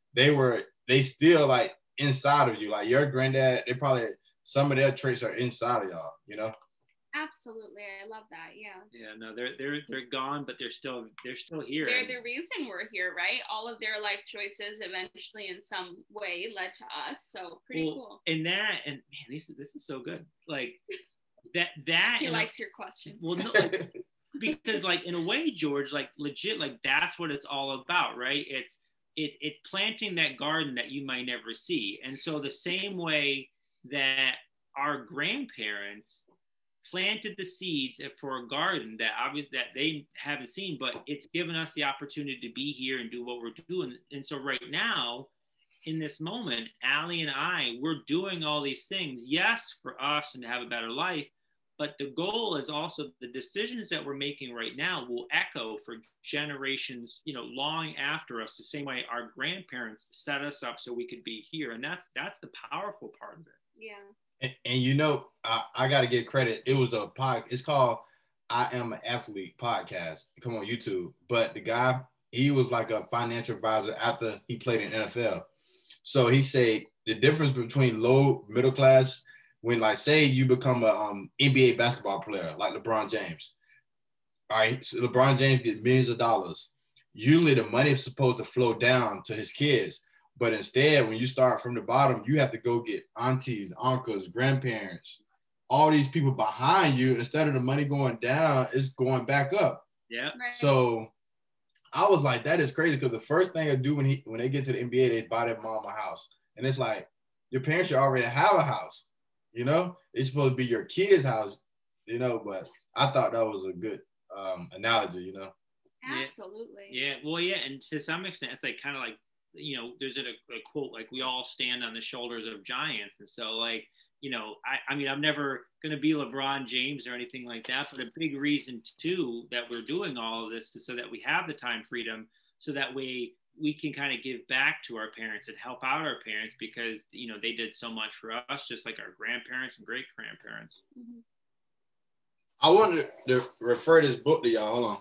they still like inside of you. Like your granddad, they probably, some of their traits are inside of y'all, you know? Absolutely. I love that. Yeah. Yeah, no, they're gone, but they're still here. They're the reason we're here, right? All of their life choices eventually in some way led to us. So pretty cool. And man, this is so good. Like that he likes your question. Well, no, like, because like in a way, George, like legit, like that's what it's all about, right? It's planting that garden that you might never see. And so the same way that our grandparents planted the seeds for a garden that they haven't seen, but it's given us the opportunity to be here and do what we're doing. And so right now, in this moment, Allie and we're doing all these things, yes, for us and to have a better life, but the goal is also the decisions that we're making right now will echo for generations, long after us, the same way our grandparents set us up so we could be here. And that's the powerful part of it. Yeah. And I got to give credit. It was it's called I Am an Athlete podcast. Come on YouTube. But the guy, he was like a financial advisor after he played in NFL. So he said the difference between low middle class, when like say you become a NBA basketball player like LeBron James. All right, so LeBron James gets millions of dollars. Usually the money is supposed to flow down to his kids. But instead, when you start from the bottom, you have to go get aunties, uncles, grandparents, all these people behind you. Instead of the money going down, it's going back up. Yeah. Right. So I was like, that is crazy because the first thing I do when they get to the NBA, they buy their mom a house. And it's like, your parents should already have a house. It's supposed to be your kid's house, but I thought that was a good analogy, Absolutely. Yeah. Well, yeah. And to some extent, it's like kind of like, there's a quote, like we all stand on the shoulders of giants. And so like, I mean, I'm never going to be LeBron James or anything like that, but a big reason too, that we're doing all of this is so that we have the time freedom, so that way we can kind of give back to our parents and help out our parents because, they did so much for us, just like our grandparents and great grandparents. Mm-hmm. I wanted to refer this book to y'all. Hold on.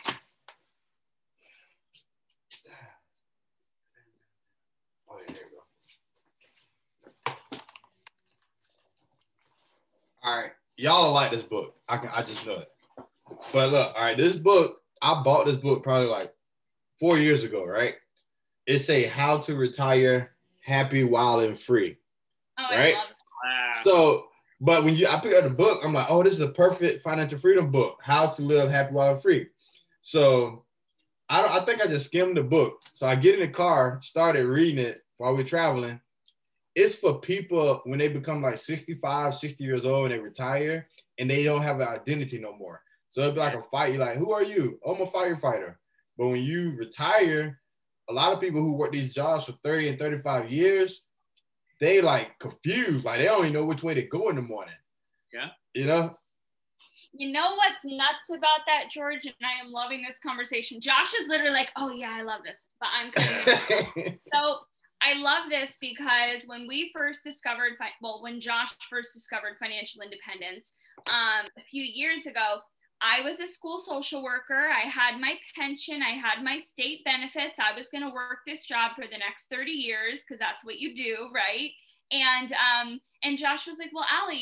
All right, y'all don't like this book. I just know it. But look, all right, this book, I bought this book probably like 4 years ago, right? It say How to Retire Happy, Wild, and Free. Oh, right? I love that. So, but when I picked up the book, I'm like, oh, this is a perfect financial freedom book. How to live happy, wild, and free. So I think I just skimmed the book. So I get in the car, started reading it while we're traveling. It's for people when they become like 65, 60 years old and they retire and they don't have an identity no more. So it'd be like a fight. You're like, who are you? Oh, I'm a firefighter. But when you retire, a lot of people who work these jobs for 30 and 35 years, they like confused. Like they don't even know which way to go in the morning. Yeah. You know what's nuts about that, George? And I am loving this conversation. Josh is literally like, oh yeah, I love this, but I'm cutting So I love this because when we first discovered, when Josh first discovered financial independence a few years ago, I was a school social worker. I had my pension. I had my state benefits. I was going to work this job for the next 30 years because that's what you do, right? And Josh was like, well, Allie,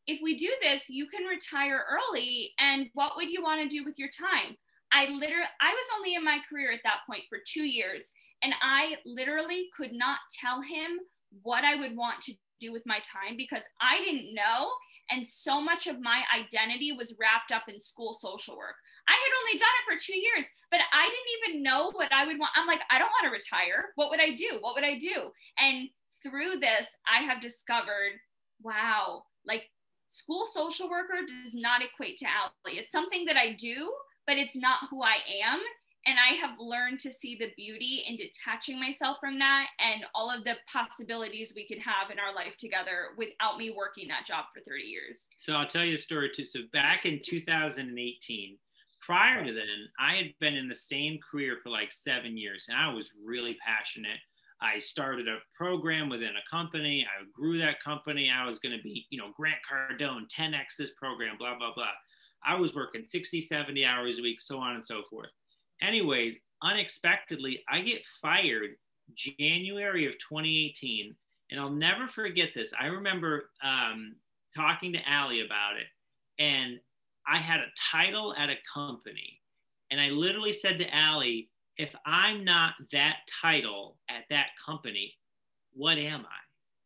if we do this, you can retire early. And what would you want to do with your time? I was only in my career at that point for 2 years, and I literally could not tell him what I would want to do with my time because I didn't know. And so much of my identity was wrapped up in school social work. I had only done it for 2 years, but I didn't even know what I would want. I'm like, I don't want to retire. What would I do? What would I do? And through this, I have discovered, wow, like school social worker does not equate to Allie. It's something that I do, but it's not who I am. And I have learned to see the beauty in detaching myself from that and all of the possibilities we could have in our life together without me working that job for 30 years. So I'll tell you a story too. So back in 2018, prior to then, I had been in the same career for like 7 years, and I was really passionate. I started a program within a company. I grew that company. I was going to be, Grant Cardone, 10X this program, blah, blah, blah. I was working 60, 70 hours a week, so on and so forth. Anyways, unexpectedly, I get fired January of 2018. And I'll never forget this. I remember talking to Allie about it. And I had a title at a company. And I literally said to Allie, if I'm not that title at that company, what am I?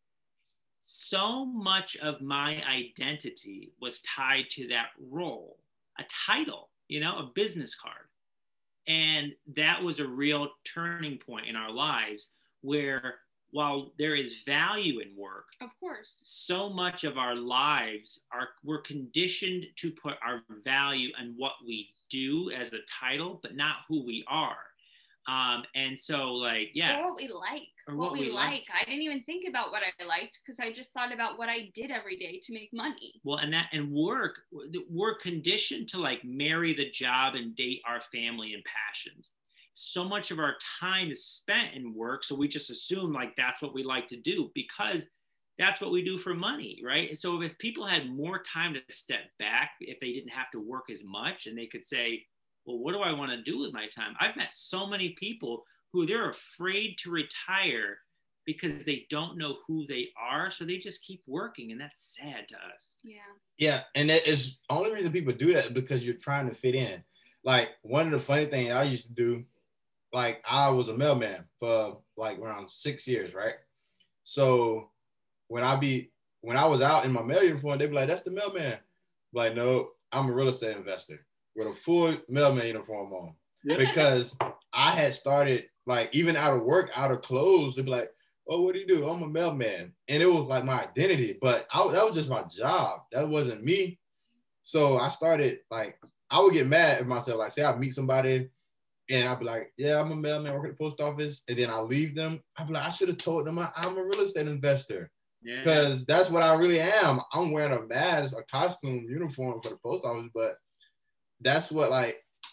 So much of my identity was tied to that role, a title, a business card. And that was a real turning point in our lives where while there is value in work, of course, so much of our lives we're conditioned to put our value in what we do as a title, but not who we are. And so like, yeah. Or what we like. Or what we like. I didn't even think about what I liked because I just thought about what I did every day to make money. Well, and work, we're conditioned to like marry the job and date our family and passions. So much of our time is spent in work. So we just assume like that's what we like to do because that's what we do for money, right? And so if people had more time to step back, if they didn't have to work as much and they could say, well, what do I want to do with my time? I've met so many people who they're afraid to retire because they don't know who they are. So they just keep working. And that's sad to us. Yeah. Yeah. And that is the only reason people do that because you're trying to fit in. Like one of the funny things I used to do, like I was a mailman for like around 6 years, right? So when I was out in my mail uniform, they'd be like, that's the mailman. I'm like, no, I'm a real estate investor with a full mailman uniform on. Yeah. Because I had started like even out of work, out of clothes, they'd be like, oh, what do you do? I'm a mailman. And it was like my identity, but that was just my job. That wasn't me. So I started like, I would get mad at myself. Like say I meet somebody and I'd be like, yeah, I'm a mailman, work at the post office. And then I leave them. I'd be like, I should have told them I'm a real estate investor. Yeah. Because that's what I really am. I'm wearing a mask, a costume, uniform for the post office, but that's what like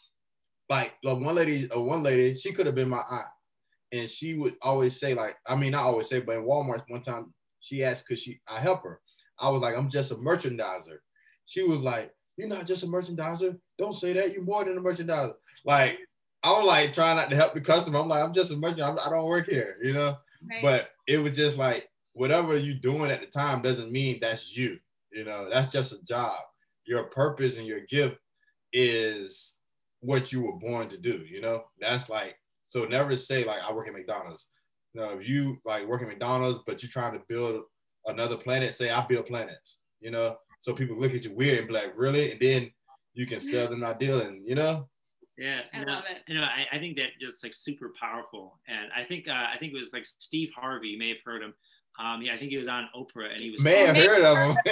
one lady, she could have been my aunt. And she would always say like, I mean, not always say, but in Walmart one time she asked, I help her. I was like, I'm just a merchandiser. She was like, you're not just a merchandiser. Don't say that. You're more than a merchandiser. Like, I was like trying not to help the customer. I'm like, I'm just a merchandiser. I don't work here, Right. But it was just like, whatever you're doing at the time doesn't mean that's you, that's just a job. Your purpose and your gift is what you were born to do, that's like, so never say like, I work at McDonald's. If you like work at McDonald's, but you're trying to build another planet, say I build planets, so people look at you weird and be like, really? And then you can sell them that deal and, Yeah, I love it. I think that just like super powerful. And I think it was like Steve Harvey, you may have heard him. Yeah, I think he was on Oprah and he was. May have heard of him.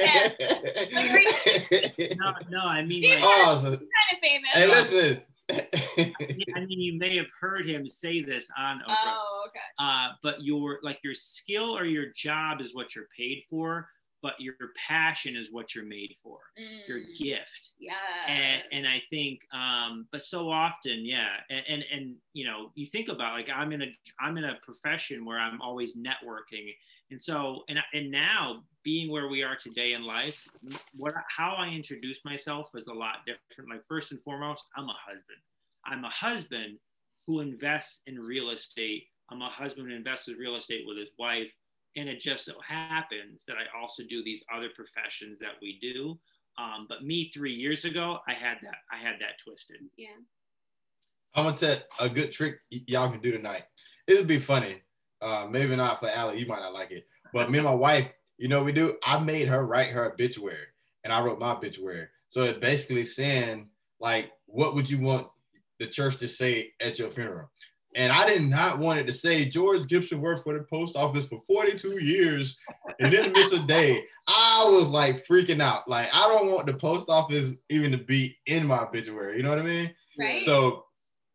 no, I mean, Steve like, kind of famous. Hey, listen. I mean, you may have heard him say this on Oprah. Oh, okay. But your skill or your job is what you're paid for, but your passion is what you're made for. Your gift. Yeah. And I think, but so often, yeah, and you think about like I'm in a profession where I'm always networking, and so and now being where we are today in life, how I introduce myself is a lot different. Like first and foremost, I'm a husband. I'm a husband who invests in real estate. I'm a husband who invests in real estate with his wife. And it just so happens that I also do these other professions that we do. But me 3 years ago, I had that twisted. Yeah. I'm gonna tell a good trick y'all can do tonight. It would be funny. Maybe not for Allie, you might not like it. But me and my wife, you know what we do? I made her write her obituary, and I wrote my obituary. So it's basically saying, like, what would you want the church to say at your funeral? And I did not want it to say George Gibson worked for the post office for 42 years and didn't miss a day. I was like freaking out. Like, I don't want the post office even to be in my obituary. You know what I mean? Right. So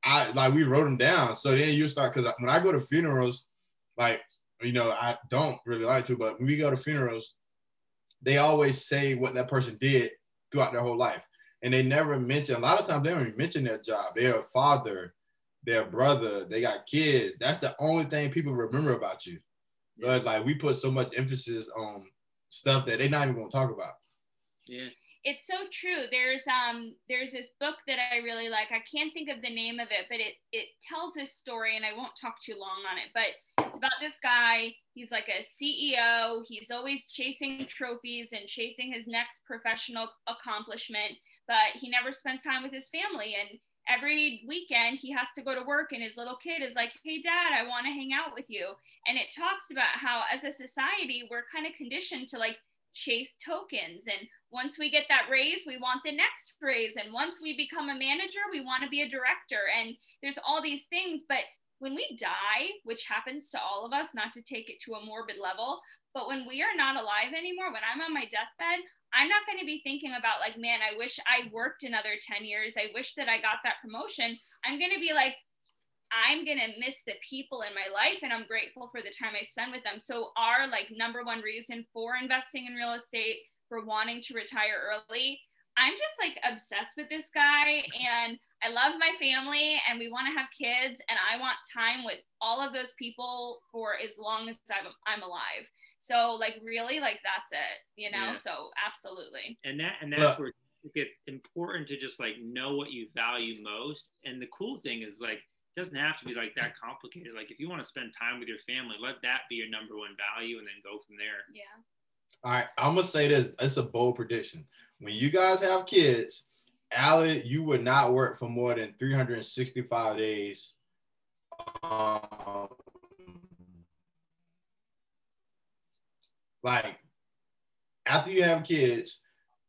we wrote them down. So then you start, because when I go to funerals, like, you know, I don't really like to, but when we go to funerals, they always say what that person did throughout their whole life. And they never mention, a lot of times they don't even mention their job. They're a father, their brother, they got kids. That's the only thing people remember about you. So it's like we put so much emphasis on stuff that they're not even going to talk about. Yeah. It's so true. There's this book that I really like. I can't think of the name of it, but it tells this story, and I won't talk too long on it, but it's about this guy. He's like a CEO. He's always chasing trophies and chasing his next professional accomplishment, but he never spends time with his family. And every weekend he has to go to work, and his little kid is like, hey dad, I want to hang out with you. And it talks about how as a society we're kind of conditioned to like chase tokens, and once we get that raise we want the next raise, and once we become a manager we want to be a director, and there's all these things. But when we die, which happens to all of us, not to take it to a morbid level, but when we are not alive anymore, when I'm on my deathbed, I'm not going to be thinking about like, man, I wish I worked another 10 years. I wish that I got that promotion. I'm going to be like, I'm going to miss the people in my life, and I'm grateful for the time I spend with them. So our like number one reason for investing in real estate, for wanting to retire early, I'm just like obsessed with this guy, and I love my family, and we want to have kids, and I want time with all of those people for as long as I'm alive. So like really, like that's it, you know. Yeah. So absolutely. And that's where it gets important to just like know what you value most. And the cool thing is like it doesn't have to be like that complicated. Like if you want to spend time with your family, let that be your number one value, and then go from there. Yeah. All right, I'm gonna say this. It's a bold prediction. When you guys have kids, Allie, you would not work for more than 365 days. Like after you have kids,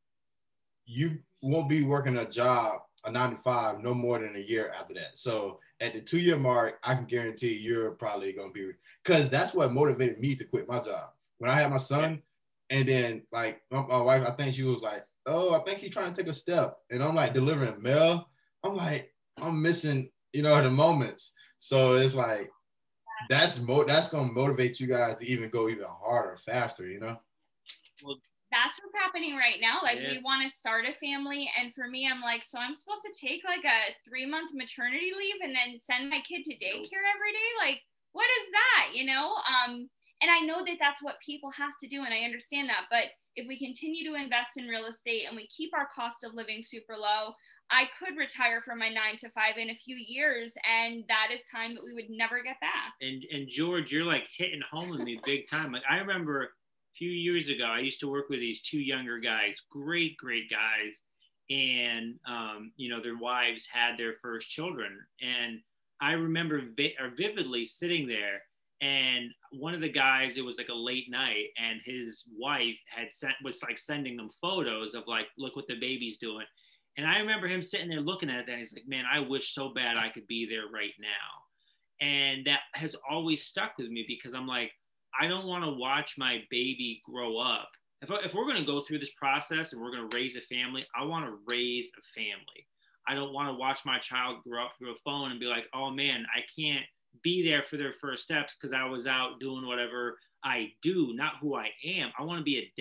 you won't be working a job, a 9 to 5, no more than a year after that. So at the 2-year mark, I can guarantee you're probably gonna be, because that's what motivated me to quit my job. When I had my son, and then like my wife, I think she was like, oh, I think he's trying to take a step. And I'm like delivering mail. I'm like, I'm missing, you know, the moments. So it's like, that's going to motivate you guys to even go even harder, faster, you know? Well, that's what's happening right now. Like we want to start a family. And for me, I'm like, so I'm supposed to take like a 3-month maternity leave and then send my kid to daycare every day? Like, what is that, you know? And I know that that's what people have to do, and I understand that. But if we continue to invest in real estate and we keep our cost of living super low, I could retire from my 9 to 5 in a few years, and that is time that we would never get back. And George, you're like hitting home with me big time. Like I remember a few years ago, I used to work with these 2 younger guys, great guys, and you know, their wives had their first children, and I remember vividly sitting there. And one of the guys, it was like a late night, and his wife was like sending them photos of like, look what the baby's doing. And I remember him sitting there looking at that. And he's like, man, I wish so bad I could be there right now. And that has always stuck with me, because I'm like, I don't want to watch my baby grow up. If we're going to go through this process and we're going to raise a family, I want to raise a family. I don't want to watch my child grow up through a phone and be like, oh man, I can't be there for their first steps because I was out doing whatever I do, not who I am. I want to be a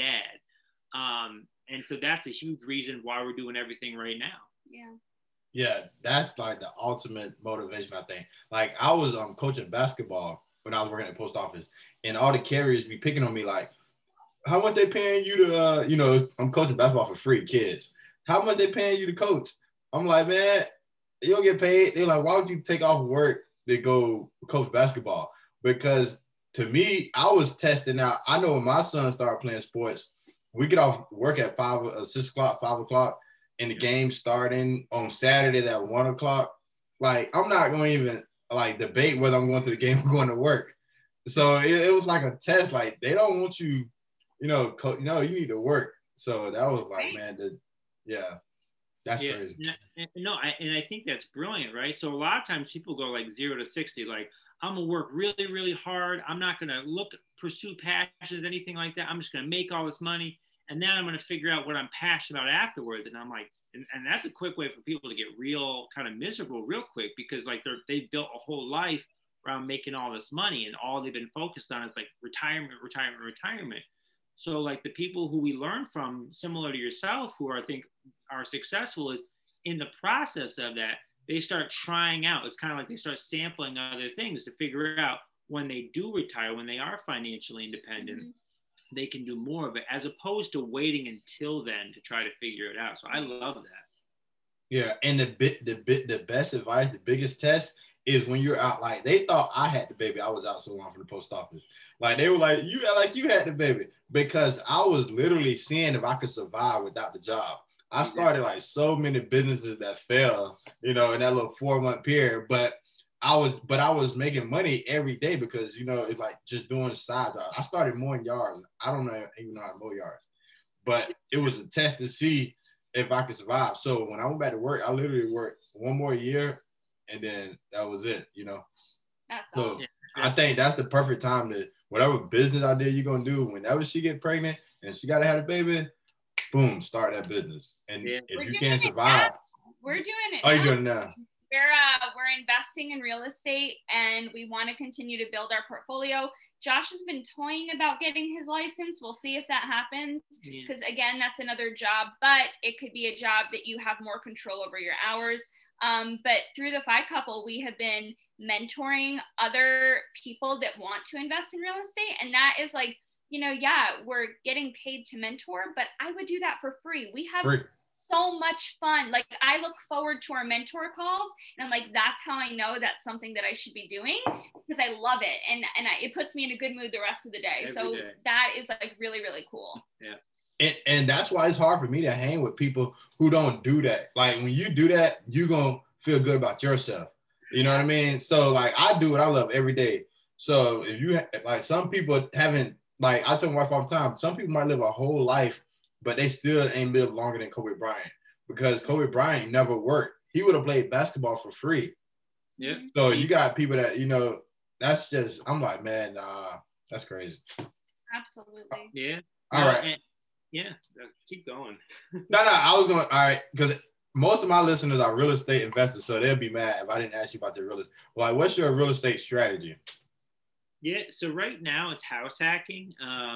dad. And so that's a huge reason why we're doing everything right now. Yeah. Yeah, that's like the ultimate motivation, I think. Like I was coaching basketball when I was working at the post office, and all the carriers be picking on me like, how much they paying you to, you know, I'm coaching basketball for free, kids. How much they paying you to coach? I'm like, man, you'll get paid. They're like, why would you take off work to go coach basketball? Because to me, I was testing out. I know when my son started playing sports, we get off work at 6 o'clock, 5 o'clock, and the game starting on Saturday at 1 o'clock. Like, I'm not going to even like debate whether I'm going to the game or going to work. So it was like a test. Like, they don't want you, you need to work. So that was like, man, that's crazy. I think that's brilliant, right? So a lot of times people go like 0 to 60, like, I'm gonna work really, really hard. I'm not gonna pursue passions, anything like that. I'm just gonna make all this money, and then I'm gonna figure out what I'm passionate about afterwards. And I'm like, and that's a quick way for people to get real kind of miserable real quick, because like they built a whole life around making all this money, and all they've been focused on is like retirement. So like the people who we learn from, similar to yourself, who I think are successful, is in the process of that, they start trying out. It's kind of like they start sampling other things to figure out when they do retire, when they are financially independent, they can do more of it, as opposed to waiting until then to try to figure it out. So I love that. Yeah, and the best advice, the biggest test is when you're out. Like, they thought I had the baby. I was out so long from the post office. Like, they were like, you had the baby, because I was literally seeing if I could survive without the job. I started like so many businesses that fell, in that little 4-month period. But I was making money every day because, it's like just doing side jobs. I started mowing yards. I don't even know how to mow yards, but it was a test to see if I could survive. So when I went back to work, I literally worked one more year, and then that was it. That's so awesome. I think that's the perfect time to, whatever business idea you're gonna do, whenever she get pregnant and she gotta have a baby, boom, start that business. And if you can't survive, we're doing it. Oh, you're doing it now. We're investing in real estate, and we want to continue to build our portfolio. Josh has been toying about getting his license. We'll see if that happens, because again, that's another job, but it could be a job that you have more control over your hours. But through the Phi Couple, we have been mentoring other people that want to invest in real estate, and that is like, we're getting paid to mentor, but I would do that for free. We have so much fun. Like, I look forward to our mentor calls, and I'm like, that's how I know that's something that I should be doing, because I love it. And it puts me in a good mood the rest of the day. Every day. That is like really, really cool. Yeah. And that's why it's hard for me to hang with people who don't do that. Like, when you do that, you're going to feel good about yourself. You know what I mean? So like, I do what I love every day. So if you like, some people haven't, like, I tell my wife all the time, some people might live a whole life, but they still ain't lived longer than Kobe Bryant, because Kobe Bryant never worked. He would have played basketball for free. Yeah. So you got people that, that's just, I'm like, man, that's crazy. Absolutely. Yeah. All right. Keep going. No, I was going, all right, because most of my listeners are real estate investors, so they'll be mad if I didn't ask you about their real estate. Like, what's your real estate strategy? Yeah, so right now it's house hacking.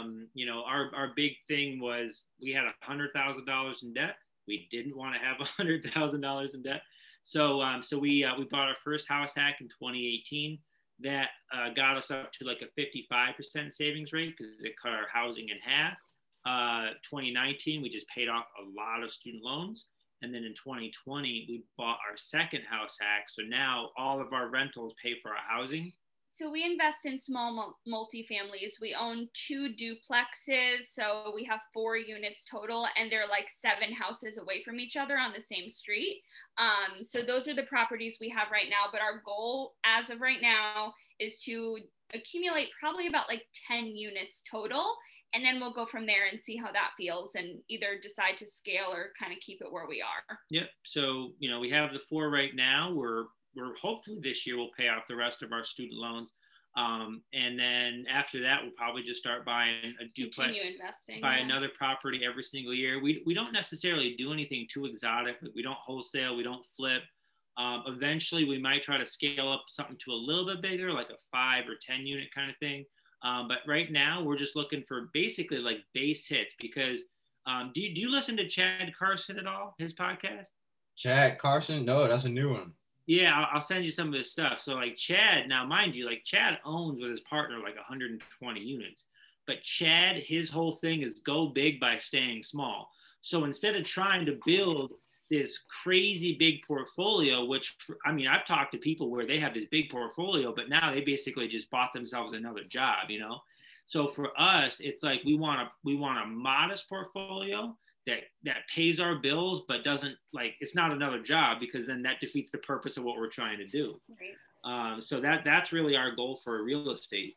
Our big thing was we had $100,000 in debt. We didn't want to have $100,000 in debt, so we bought our first house hack in 2018. That got us up to like a 55% savings rate, because it cut our housing in half. 2019, we just paid off a lot of student loans. And then in 2020, we bought our second house hack. So now all of our rentals pay for our housing. So we invest in small multifamilies. We own 2 duplexes. So we have 4 units total, and they're like 7 houses away from each other on the same street. So those are the properties we have right now. But our goal as of right now is to accumulate probably about like 10 units total. And then we'll go from there and see how that feels, and either decide to scale or kind of keep it where we are. Yep. So, we have the 4 right now. We're hopefully this year we'll pay off the rest of our student loans. And then after that, we'll probably just start buying a duplex, continue investing, buy another property every single year. We don't necessarily do anything too exotic. Like, we don't wholesale, we don't flip. Eventually we might try to scale up something to a little bit bigger, like a 5 or 10 unit kind of thing. But right now we're just looking for basically like base hits, because do you listen to Chad Carson at all, his podcast? Chad Carson? No, that's a new one. Yeah, I'll send you some of his stuff. So like Chad, now mind you, like Chad owns with his partner like 120 units. But Chad, his whole thing is go big by staying small. So instead of trying to build this crazy big portfolio, which, I mean, I've talked to people where they have this big portfolio, but now they basically just bought themselves another job, you know? So for us, it's like, we want a modest portfolio that pays our bills, but doesn't, like, it's not another job, because then that defeats the purpose of what we're trying to do. Right. So that's really our goal for real estate.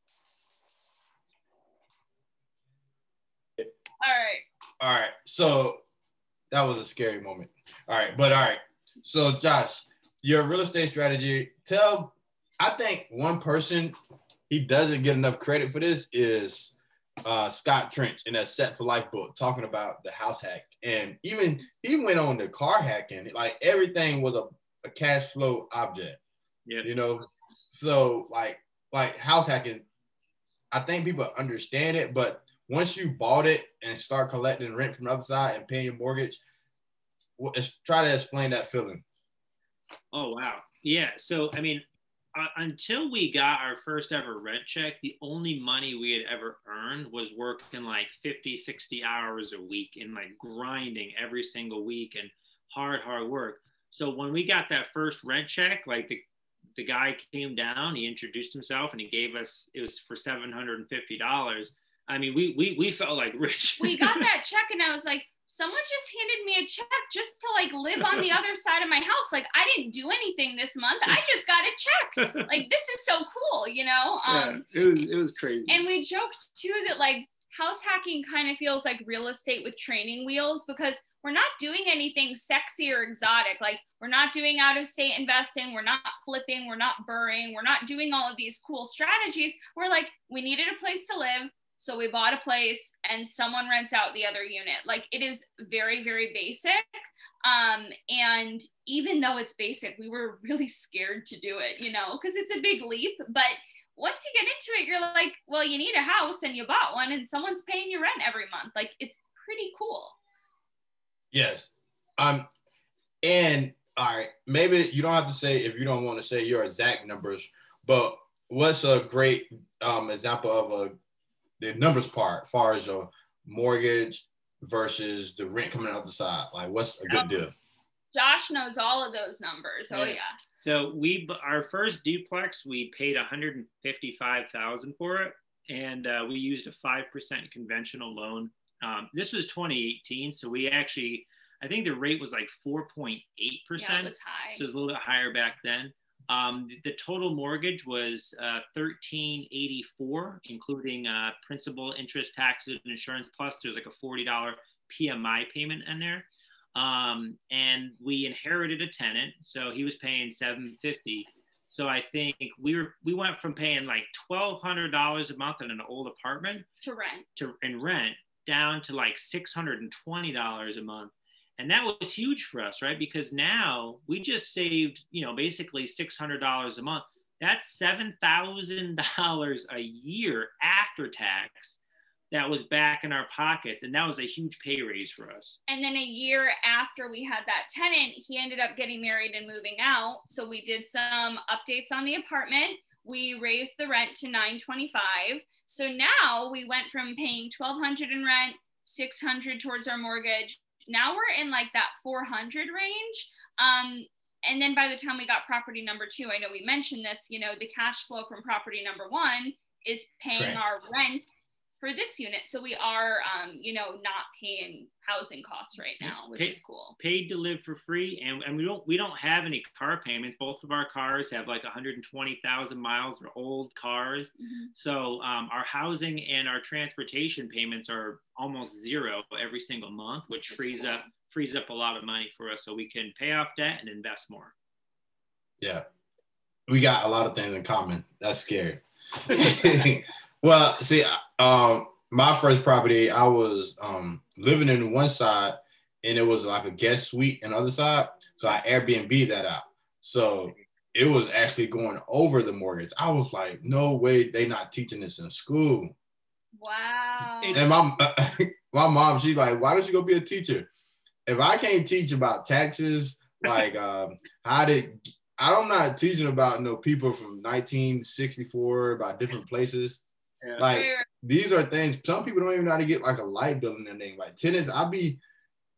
All right. So that was a scary moment. All right. So Josh, your real estate strategy, I think one person, he doesn't get enough credit for this, is Scott Trench in that Set for Life book, talking about the house hack. And even he went on the car hacking, like everything was a cash flow object. Yeah. You know, so like house hacking, I think people understand it, but once you bought it and start collecting rent from the other side and paying your mortgage, try to explain that feeling. Oh, wow. Yeah. So, I mean, until we got our first ever rent check, the only money we had ever earned was working like 50, 60 hours a week and like grinding every single week and hard work. So when we got that first rent check, like the guy came down, he introduced himself, and he gave us, it was for $750. I mean, we felt like rich. We got that check, and I was like, someone just handed me a check just to like live on the other side of my house. Like, I didn't do anything this month. I just got a check. Like, this is so cool, you know? It was crazy. And we joked too that like house hacking kind of feels like real estate with training wheels, because we're not doing anything sexy or exotic. Like, we're not doing out of state investing. We're not flipping. We're not burring. We're not doing all of these cool strategies. We're like, we needed a place to live, so we bought a place and someone rents out the other unit. Like, it is very, very basic. And even though it's basic, we were really scared to do it, you know, because it's a big leap. But once you get into it, you're like, well, you need a house and you bought one and someone's paying you rent every month. Like, it's pretty cool. Yes. And all right, maybe you don't have to say, if you don't want to say your exact numbers, but what's a great example of the numbers part, as far as a mortgage versus the rent coming out the side? Like, what's a good deal? Josh knows all of those numbers. Oh, yeah. So our first duplex, we paid $155,000 for it, and we used a 5% conventional loan. This was 2018, so we actually, I think the rate was like 4.8%. Yeah, it was high. So it was a little bit higher back then. The total mortgage was $1,384, including principal, interest, taxes, and insurance. Plus, there's like a $40 PMI payment in there. And we inherited a tenant, so he was paying $750. So I think we went from paying like $1,200 a month in an old apartment to rent down to like $620 a month. And that was huge for us, right? Because now we just saved, you know, basically $600 a month. That's $7,000 a year after tax that was back in our pockets. And that was a huge pay raise for us. And then a year after we had that tenant, he ended up getting married and moving out. So we did some updates on the apartment. We raised the rent to $925. So now we went from paying $1,200 in rent, $600 towards our mortgage. Now we're in like that $400 range. And then by the time we got property number 2, I know we mentioned this, you know, the cash flow from property number 1 is paying our rent for this unit. So we are, you know, not paying housing costs right now, which is cool. Paid to live for free. And we don't have any car payments. Both of our cars have like 120,000 miles. They're old cars. Mm-hmm. So our housing and our transportation payments are almost zero every single month, which frees up a lot of money for us, so we can pay off debt and invest more. Yeah. We got a lot of things in common. That's scary. Well, see, my first property, I was living in one side, and it was like a guest suite on the other side. So I Airbnb that out. So it was actually going over the mortgage. I was like, no way, they not teaching this in school. Wow. And my mom, she's like, why don't you go be a teacher? If I can't teach about taxes, like I'm not teaching about people from 1964 about different places. Yeah. Like, these are things, some people don't even know how to get like a light bill in their name. Like tenants, I'll be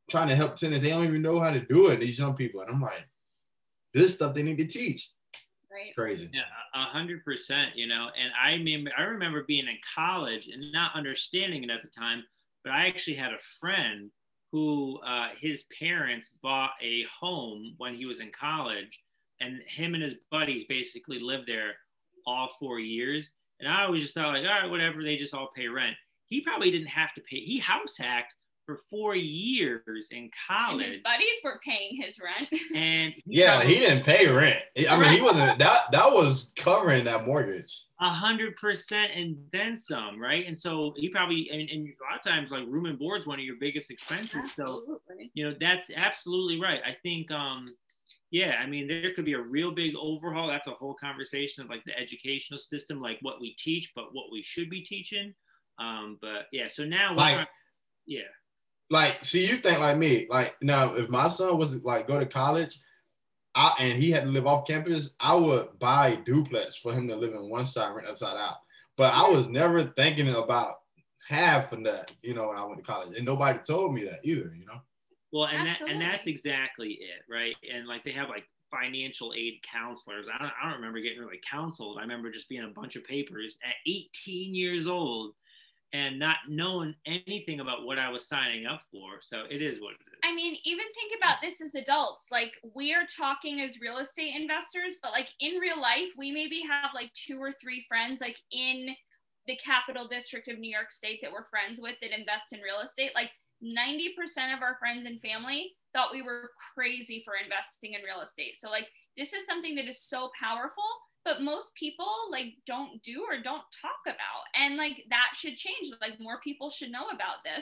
trying to help tenants. They don't even know how to do it. These young people, and I'm like, this stuff they need to teach. Right. It's crazy. Yeah, 100%. You know, and I remember being in college and not understanding it at the time, but I actually had a friend who his parents bought a home when he was in college, and him and his buddies basically lived there all 4 years. And I always just thought like, all right, whatever, they just all pay rent. He probably didn't have to pay. He house hacked for 4 years in college. And his buddies were paying his rent. And he didn't pay rent. I mean, he wasn't, that was covering that mortgage. 100% and then some, right? And so he probably, and a lot of times like room and board is one of your biggest expenses. Absolutely. So, you know, that's absolutely right. I think, yeah, I mean, there could be a real big overhaul. That's a whole conversation of like the educational system, like what we teach, but what we should be teaching. But yeah, so now yeah. Like, see, you think like me, like now, if my son was like go to college, and he had to live off campus, I would buy a duplex for him to live in one side, rent outside out. But I was never thinking about half of that, you know, when I went to college, and nobody told me that either, you know. Well, and that's exactly it, right? And like they have like financial aid counselors. I don't remember getting really counseled. I remember just being a bunch of papers at 18 years old and not knowing anything about what I was signing up for. So it is what it is. I mean, even think about this as adults. Like, we are talking as real estate investors, but like in real life, we maybe have like 2 or 3 friends like in the Capital District of New York State that we're friends with that invest in real estate. Like 90% of our friends and family thought we were crazy for investing in real estate. So like, this is something that is so powerful, but most people like don't do or don't talk about. And like, that should change. Like, more people should know about this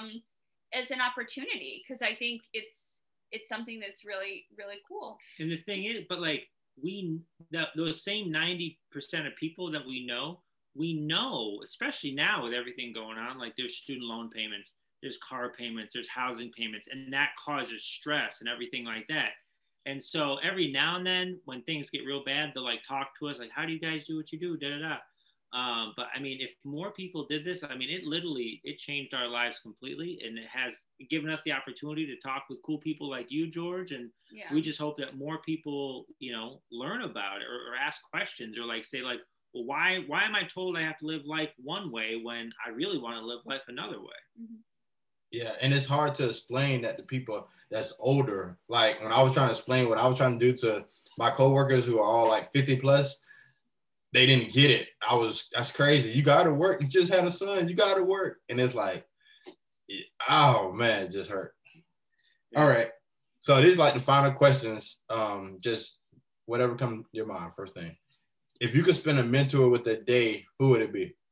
as an opportunity, because I think it's something that's really, really cool. And the thing is, but like those same 90% of people that we know, especially now with everything going on, like there's student loan payments, there's car payments, there's housing payments, and that causes stress and everything like that. And so every now and then when things get real bad, they'll like talk to us like, how do you guys do what you do? But I mean, if more people did this, I mean, it changed our lives completely, and it has given us the opportunity to talk with cool people like you, George. And we just hope that more people, you know, learn about it or ask questions or like say like, well, why am I told I have to live life one way when I really want to live life another way? Mm-hmm. Yeah, and it's hard to explain that to people that's older. Like when I was trying to explain what I was trying to do to my coworkers who are all like 50 plus, they didn't get it. That's crazy. You got to work. You just had a son. You got to work. And it's like, oh man, it just hurt. All right. So these are like the final questions. Just whatever comes to your mind, first thing. If you could spend a mentor with a day, who would it be?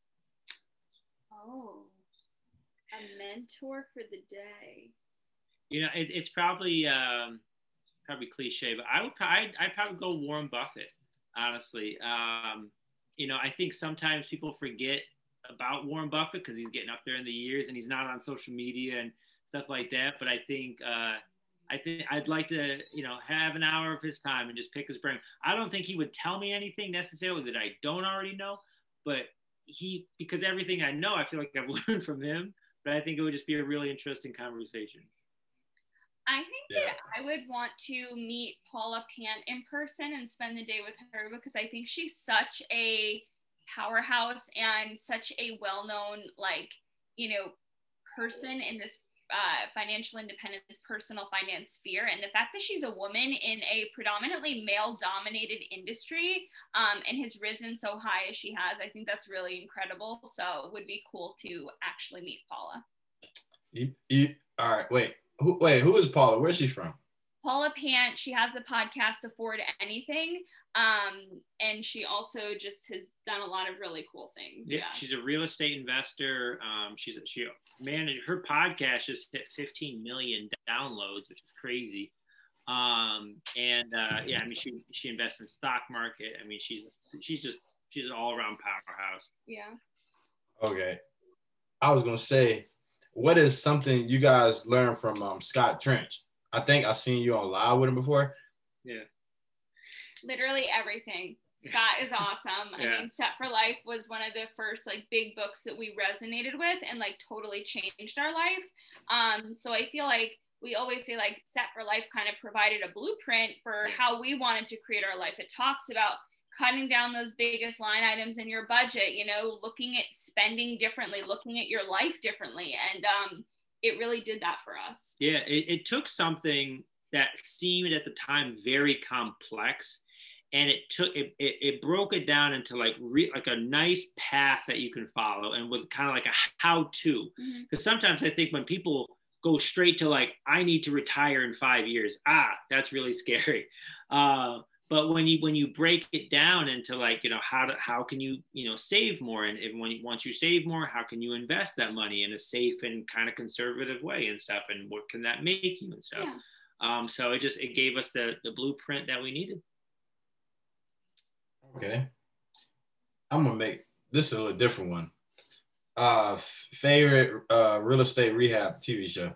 A mentor for the day. You know, it's probably cliche, but I'd probably go Warren Buffett, honestly. You know, I think sometimes people forget about Warren Buffett because he's getting up there in the years and he's not on social media and stuff like that. But I think I'd like to, you know, have an hour of his time and just pick his brain. I don't think he would tell me anything necessarily that I don't already know, but because everything I know, I feel like I've learned from him. But I think it would just be a really interesting conversation. I think that I would want to meet Paula Pant in person and spend the day with her, because I think she's such a powerhouse and such a well-known, like, you know, person in this financial independence, personal finance sphere. And the fact that she's a woman in a predominantly male-dominated industry and has risen so high as she has, I think that's really incredible. So it would be cool to actually meet Paula. All right, wait, who is Paula? Where's she from? Paula Pant. She has the podcast Afford Anything. And she also just has done a lot of really cool things. Yeah. She's a real estate investor. Her podcast just hit 15 million downloads, which is crazy. I mean, she invests in stock market. I mean, she's an all around powerhouse. Yeah. Okay. I was going to say, what is something you guys learned from Scott Trench? I think I've seen you on live with him before. Yeah. Literally everything. Scott is awesome. Yeah. I mean, Set for Life was one of the first like big books that we resonated with and like totally changed our life. So I feel like we always say like Set for Life kind of provided a blueprint for how we wanted to create our life. It talks about cutting down those biggest line items in your budget, you know, looking at spending differently, looking at your life differently. And it really did that for us. Yeah, it took something that seemed at the time very complex, and it broke it down into like a nice path that you can follow, and with kind of like a how-to. Because sometimes I think when people go straight to like, I need to retire in 5 years, that's really scary. But when you break it down into like, you know, how can you, you know, save more, and once you save more, how can you invest that money in a safe and kind of conservative way and stuff, and what can that make you and stuff. Yeah. So it gave us the blueprint that we needed. Okay, I'm gonna make this a little different one. Favorite real estate rehab TV show?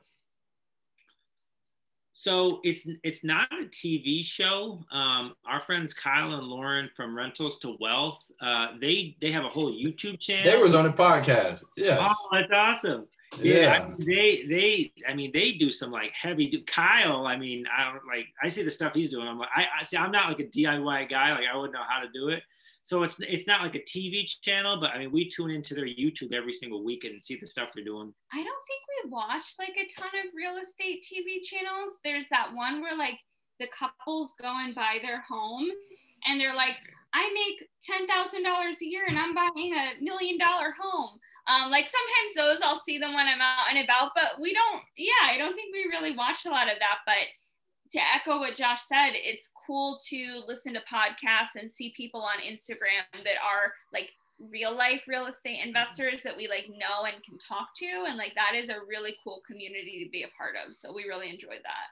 So it's not a TV show. Our friends Kyle and Lauren from Rentals to Wealth, they have a whole YouTube channel. They was on the podcast. Yeah. Oh, that's awesome. Yeah. I mean, they do some like heavy. Kyle, I mean, I see the stuff he's doing. I'm like, I see. I'm not like a DIY guy. Like I wouldn't know how to do it. So it's not like a TV channel, but I mean, we tune into their YouTube every single week and see the stuff they're doing. I don't think we watched like a ton of real estate TV channels. There's that one where like the couples go and buy their home and they're like, I make $10,000 a year and I'm buying $1 million home. Like sometimes those I'll see them when I'm out and about, but I don't think we really watched a lot of that. But to echo what Josh said, it's cool to listen to podcasts and see people on Instagram that are like real life real estate investors that we like know and can talk to. And like, that is a really cool community to be a part of. So we really enjoyed that.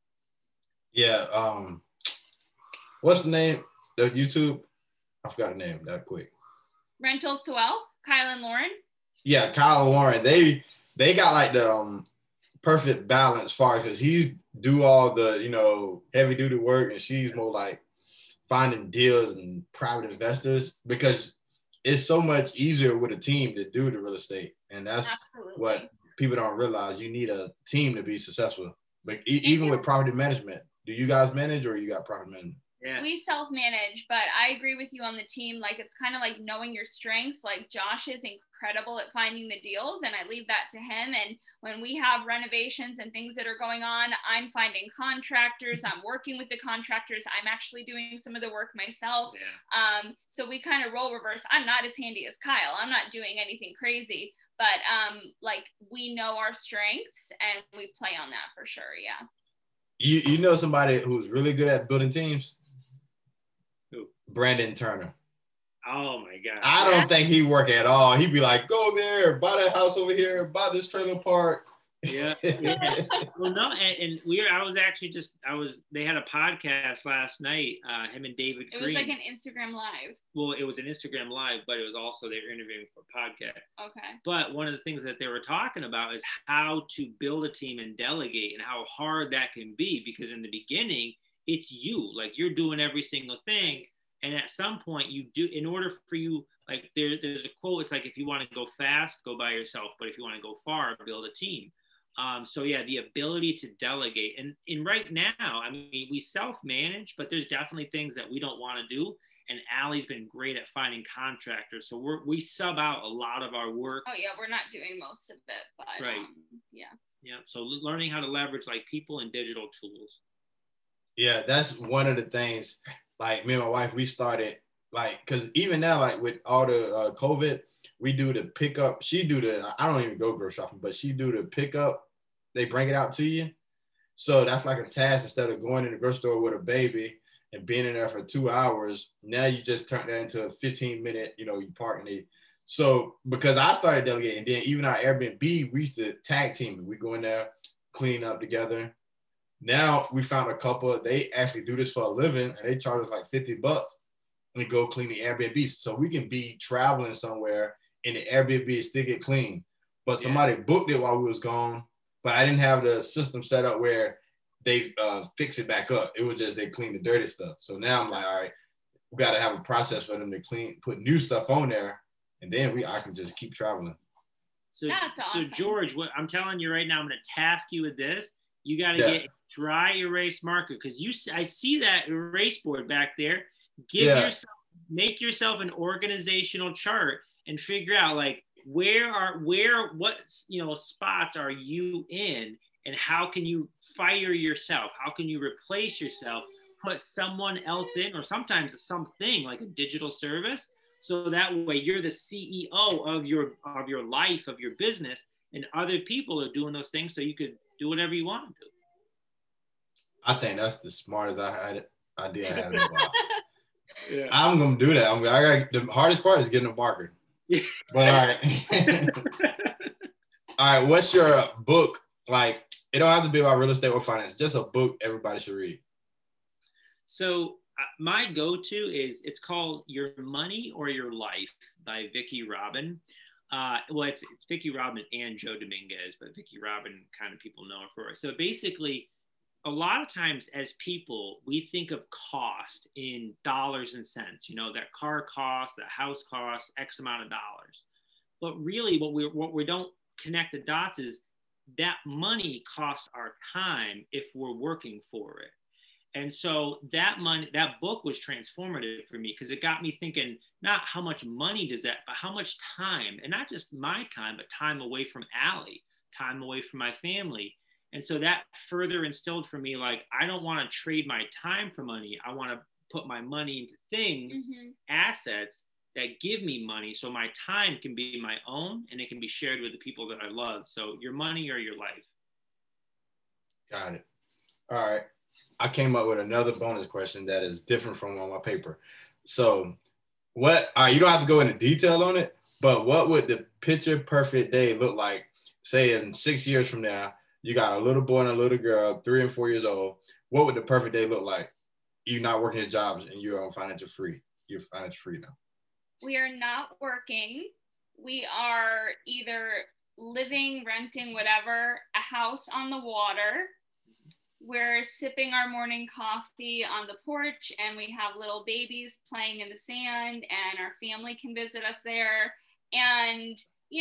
Yeah. What's the name of YouTube? I forgot the name that quick. Rentals to Wealth, Kyle and Lauren. Yeah, Kyle and Lauren. They got like the perfect balance far, because he's do all the, you know, heavy duty work and she's more like finding deals and private investors, because it's so much easier with a team to do the real estate. And that's Absolutely. What people don't realize. You need a team to be successful. But even with property management, do you guys manage or you got property management? Yeah. We self-manage, but I agree with you on the team. Like, it's kind of like knowing your strengths. Like, Josh is incredible at finding the deals, and I leave that to him. And when we have renovations and things that are going on, I'm finding contractors. I'm working with the contractors. I'm actually doing some of the work myself. Yeah. So we kind of role reverse. I'm not as handy as Kyle. I'm not doing anything crazy, but like, we know our strengths and we play on that for sure. Yeah. You know somebody who's really good at building teams? Who? Brandon Turner. Oh my God. I don't think he work at all. He'd be like, go there, buy that house over here, buy this trailer park. Yeah. Well, no, and they had a podcast last night, him and David Green. It was like an Instagram Live. Well, it was an Instagram Live, but it was also they were interviewing for a podcast. Okay. But one of the things that they were talking about is how to build a team and delegate, and how hard that can be, because in the beginning, it's you, like you're doing every single thing. And at some point you do, in order for you, like there's a quote, it's like, if you want to go fast, go by yourself. But if you want to go far, build a team. So yeah, the ability to delegate. And right now, I mean, we self-manage, but there's definitely things that we don't want to do. And Allie's been great at finding contractors. So we sub out a lot of our work. Oh yeah, we're not doing most of it, but right. Yeah. Yeah. So learning how to leverage like people and digital tools. Yeah, that's one of the things. Like me and my wife, we started like, cause even now, like with all the COVID, we do the pickup. I don't even go grocery shopping, but she do the pickup. They bring it out to you. So that's like a task instead of going in the grocery store with a baby and being in there for 2 hours. Now you just turn that into a 15-minute, you park in it. So because I started delegating, then even our Airbnb, we used to tag team. We go in there, clean up together. Now we found a couple, they actually do this for a living and they charge us like $50 and go clean the Airbnb. So we can be traveling somewhere and the Airbnb still get clean. But somebody booked it while we was gone, but I didn't have the system set up where they fix it back up. It was just they clean the dirty stuff. So now I'm like, all right, we got to have a process for them to put new stuff on there, and then I can just keep traveling. So, awesome. So George, what I'm telling you right now, I'm going to task you with this. You got to get dry erase marker, because I see that erase board back there. Make yourself an organizational chart and figure out like what spots are you in, and how can you fire yourself? How can you replace yourself? Put someone else in, or sometimes something like a digital service. So that way you're the CEO of your life, of your business, and other people are doing those things so you could do whatever you want to do. I think that's the smartest idea I had in a while. Yeah. I'm going to do that. The hardest part is getting a marker. But all right. All right, what's your book? Like, it don't have to be about real estate or finance, just a book everybody should read. So my go-to it's called Your Money or Your Life by Vicki Robin. It's Vicki Robin and Joe Dominguez, but Vicki Robin kind of people know her for it. So basically, a lot of times as people, we think of cost in dollars and cents. That car cost, that house cost, X amount of dollars. But really, what we don't connect the dots is that money costs our time if we're working for it. And so that book was transformative for me, because it got me thinking, not how much money does that, but how much time, and not just my time, but time away from Allie, time away from my family. And so that further instilled for me, like, I don't want to trade my time for money. I want to put my money into things, assets that give me money, so my time can be my own and it can be shared with the people that I love. So your money or your life. Got it. All right. I came up with another bonus question that is different from on my paper. So you don't have to go into detail on it, but what would the picture perfect day look like, say in 6 years from now? You got a little boy and a little girl, 3 and 4 years old. What would the perfect day look like? You're not working your jobs and you're on financial free. You're financial free now. We are not working. We are either living, renting, whatever, a house on the water. We're sipping our morning coffee on the porch, and we have little babies playing in the sand, and our family can visit us there. And,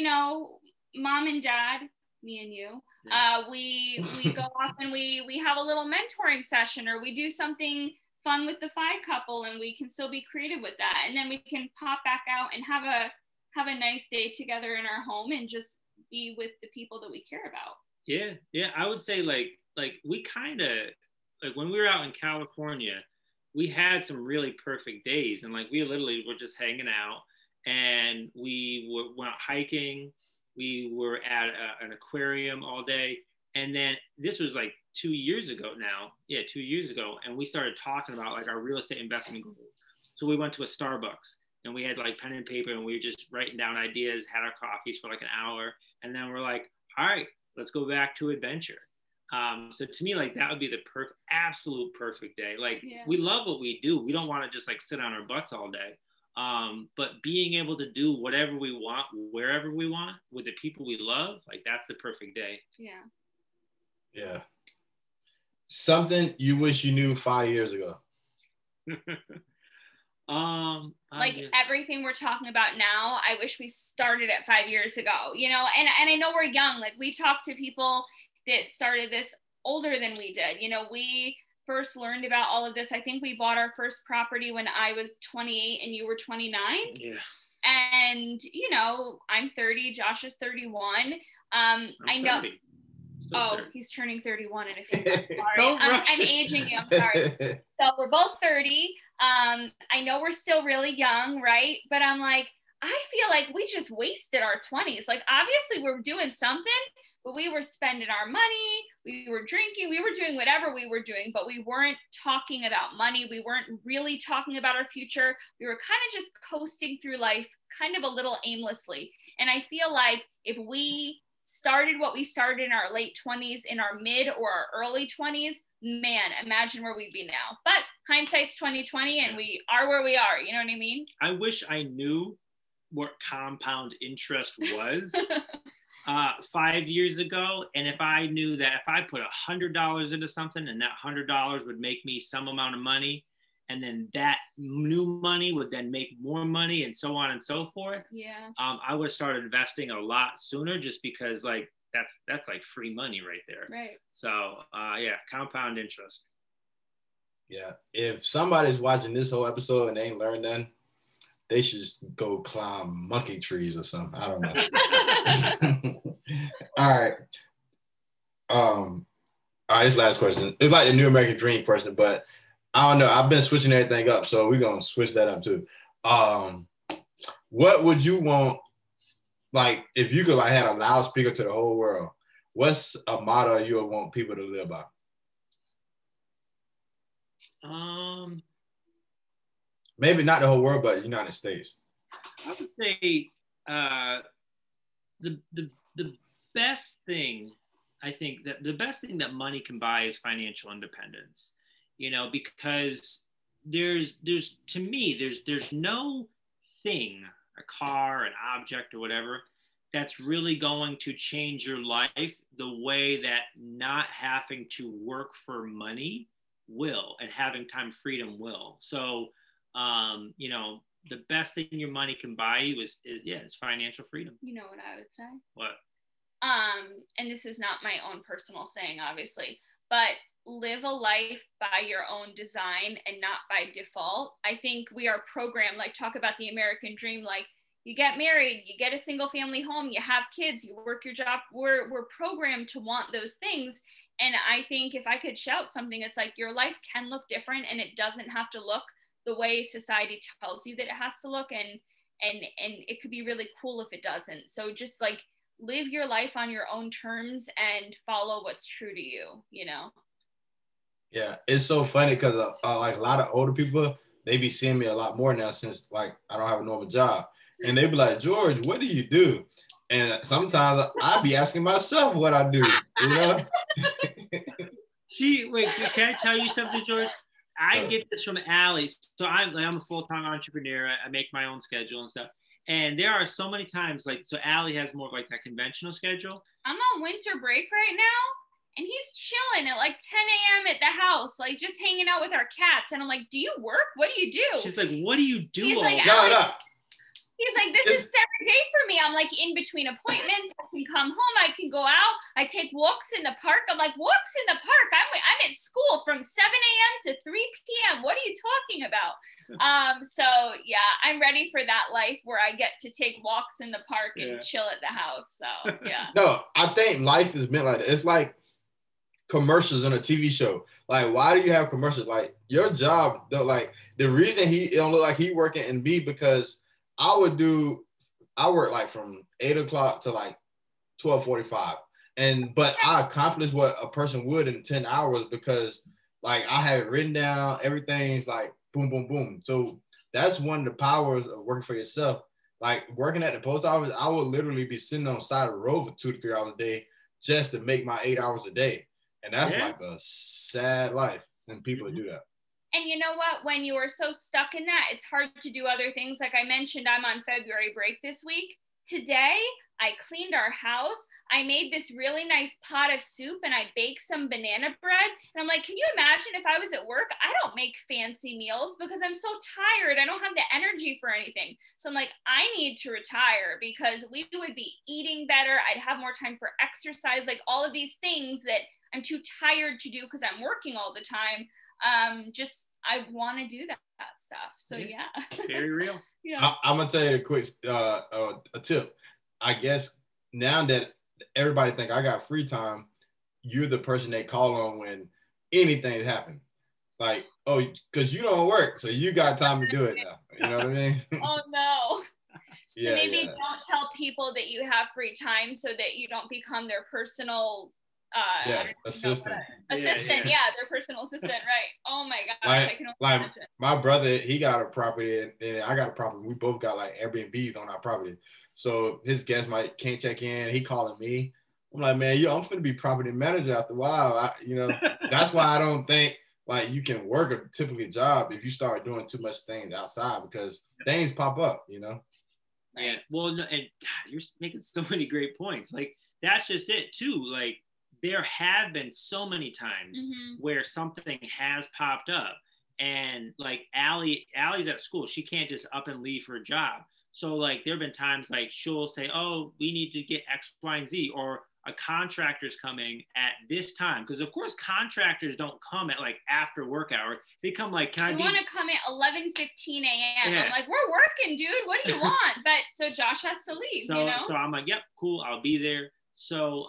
mom and dad, me and you, we go off and we have a little mentoring session, or we do something fun with the FI couple, and we can still be creative with that. And then we can pop back out and have a nice day together in our home and just be with the people that we care about. Yeah. I would say like we kind of, like when we were out in California, we had some really perfect days, and like we literally were just hanging out, and we went hiking. We were at an aquarium all day. And then this was like 2 years ago now. Yeah, 2 years ago. And we started talking about like our real estate investment goals. So we went to a Starbucks, and we had like pen and paper, and we were just writing down ideas, had our coffees for like an hour. And then we're like, all right, let's go back to adventure. So to me, like that would be the absolute perfect day. Like we love what we do. We don't want to just like sit on our butts all day. But being able to do whatever we want, wherever we want, with the people we love, like that's the perfect day. Yeah. Something you wish you knew 5 years ago. Everything we're talking about now, I wish we started it 5 years ago, and I know we're young. Like we talk to people that started this older than we did. We first learned about all of this. I think we bought our first property when I was 28 and you were 29. Yeah. And, I'm 30, Josh is 31. I know. 30. He's turning 31 in a few months. Sorry. I'm aging you. I'm sorry. So we're both 30. I know we're still really young, right? But I'm like, I feel like we just wasted our 20s. Like, obviously we're doing something, but we were spending our money, we were drinking, we were doing whatever we were doing, but we weren't talking about money. We weren't really talking about our future. We were kind of just coasting through life, kind of a little aimlessly. And I feel like if we started what we started in our late 20s, in our mid or our early 20s, man, imagine where we'd be now. But hindsight's 2020, and we are where we are. You know what I mean? I wish I knew what compound interest was 5 years ago. And if I knew that if I put $100 into something and that $100 would make me some amount of money, and then that new money would then make more money, and so on and so forth. Yeah. I would have started investing a lot sooner, just because like that's like free money right there. Right. So yeah, compound interest. Yeah. If somebody's watching this whole episode and they ain't learned nothing, they should go climb monkey trees or something. I don't know. All right. All right, this last question. It's like the New American Dream question, but I don't know. I've been switching everything up, so we're gonna switch that up too. What would you want, like, if you could like have a loudspeaker to the whole world? What's a motto you would want people to live by? Maybe not the whole world, but United States. I would say the best thing, I think that the best thing that money can buy is financial independence. You know, because there's to me there's no thing, a car, an object, or whatever, that's really going to change your life the way that not having to work for money will, and having time freedom will. So you know, the best thing your money can buy you is financial freedom. You know what I would say? What? And this is not my own personal saying, obviously, but live a life by your own design and not by default. I think we are programmed, like talk about the American dream, like you get married, you get a single family home, you have kids, you work your job. We're programmed to want those things. And I think if I could shout something, it's like your life can look different, and it doesn't have to look the way society tells you that it has to look, and it could be really cool if it doesn't. So just like live your life on your own terms and follow what's true to you, you know? Yeah, it's so funny because like a lot of older people, they be seeing me a lot more now since like I don't have a normal job, and they be like, George, what do you do? And sometimes I be asking myself what I do, you know? Wait, can I tell you something, George? I get this from Allie. So I'm a full-time entrepreneur. I make my own schedule and stuff. And there are so many times, like, so Allie has more of like that conventional schedule. I'm on winter break right now, and he's chilling at like 10 a.m. at the house, like just hanging out with our cats. And I'm like, do you work? What do you do? She's like, what do you do? He's like, he's like, this is every day for me. I'm like, in between appointments, I can come home, I can go out, I take walks in the park. I'm like, walks in the park? I'm at school from 7 a.m. to 3 p.m. What are you talking about? So yeah, I'm ready for that life where I get to take walks in the park and chill at the house. So yeah. No, I think life is meant like that. It's like commercials on a TV show. Like, why do you have commercials? Like, your job, though, like the reason it don't look like he working in me, because I work like from 8 o'clock to like 12:45. But I accomplished what a person would in 10 hours because like I have it written down, everything's like boom, boom, boom. So that's one of the powers of working for yourself. Like working at the post office, I would literally be sitting on the side of the road for 2 to 3 hours a day just to make my 8 hours a day. And that's like a sad life when people do that. And you know what? When you are so stuck in that, it's hard to do other things. Like I mentioned, I'm on February break this week. Today, I cleaned our house. I made this really nice pot of soup and I baked some banana bread. And I'm like, can you imagine if I was at work? I don't make fancy meals because I'm so tired. I don't have the energy for anything. So I'm like, I need to retire because we would be eating better. I'd have more time for exercise, like all of these things that I'm too tired to do because I'm working all the time. I want to do that stuff. So yeah. Very real. Yeah. I'm gonna tell you a quick a tip. I guess now that everybody think I got free time, you're the person they call on when anything's happened. Like, oh, because you don't work, so you got time to do it now. You know what I mean? Oh no. So maybe yeah. don't tell people that you have free time so that you don't become their personal assistant. Their personal assistant, right? Oh my gosh, like my brother, he got a property and I got a property. We both got like Airbnbs on our property, so his guests can't check in. He calling me. I'm like, man, I'm finna be property manager after a while. That's why I don't think like you can work a typical job if you start doing too much things outside because things pop up. Yeah. Well, no, and God, you're making so many great points. Like that's just it too. Like there have been so many times where something has popped up And like Allie's at school. She can't just up and leave her job. So like there have been times like she'll say, oh, we need to get X, Y, and Z, or a contractor's coming at this time. Because of course contractors don't come at like after work hour. They come like, they want to come at 11:15 a.m. Yeah. I'm like, we're working, dude. What do you want? But so Josh has to leave, so, you know? So I'm like, yep, cool. I'll be there. So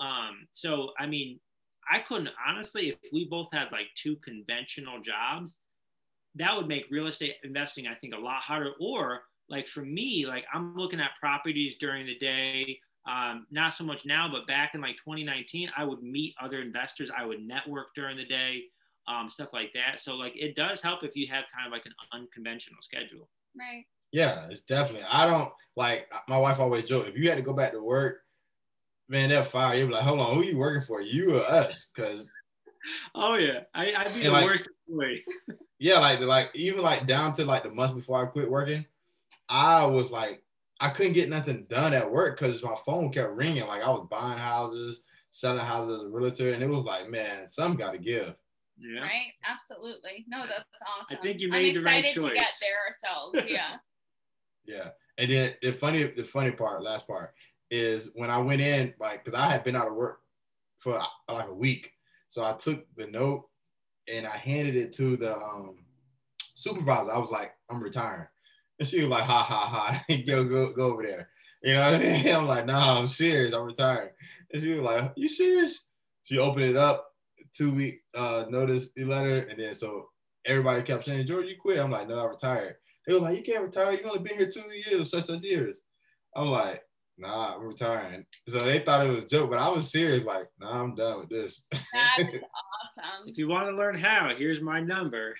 I mean, I couldn't, honestly, if we both had like 2 conventional jobs, that would make real estate investing, I think, a lot harder. Or like for me, like I'm looking at properties during the day, not so much now, but back in like 2019, I would meet other investors. I would network during the day, stuff like that. So like it does help if you have kind of like an unconventional schedule. Right. Yeah, it's definitely. I don't like, my wife always joke, if you had to go back to work, man, they'll fire you. Be like, hold on, who are you working for? You or us? Because oh yeah, I'd be the like, worst employee. Yeah, like even like down to like the month before I quit working, I was like, I couldn't get nothing done at work because my phone kept ringing. Like I was buying houses, selling houses as a realtor, and it was like, man, something got to give. Yeah. Right. Absolutely. No, that's awesome. I think you made the right choice. I'm excited to get there ourselves. Yeah. Yeah, and then the funny part, last part, is when I went in, like, because I had been out of work for like a week, so I took the note and I handed it to the supervisor. I was like, I'm retiring. And she was like, ha, ha, ha, go over there. You know what I mean? I'm like, nah, I'm serious. I'm retiring. And she was like, you serious? She opened it up, 2-week notice letter. And then so everybody kept saying, George, you quit. I'm like, no, I retired. They were like, you can't retire. You've only been here 2 years or such years. I'm like, nah, I'm retiring. So they thought it was a joke, but I was serious. Like, nah, I'm done with this. That's awesome. If you want to learn how, here's my number.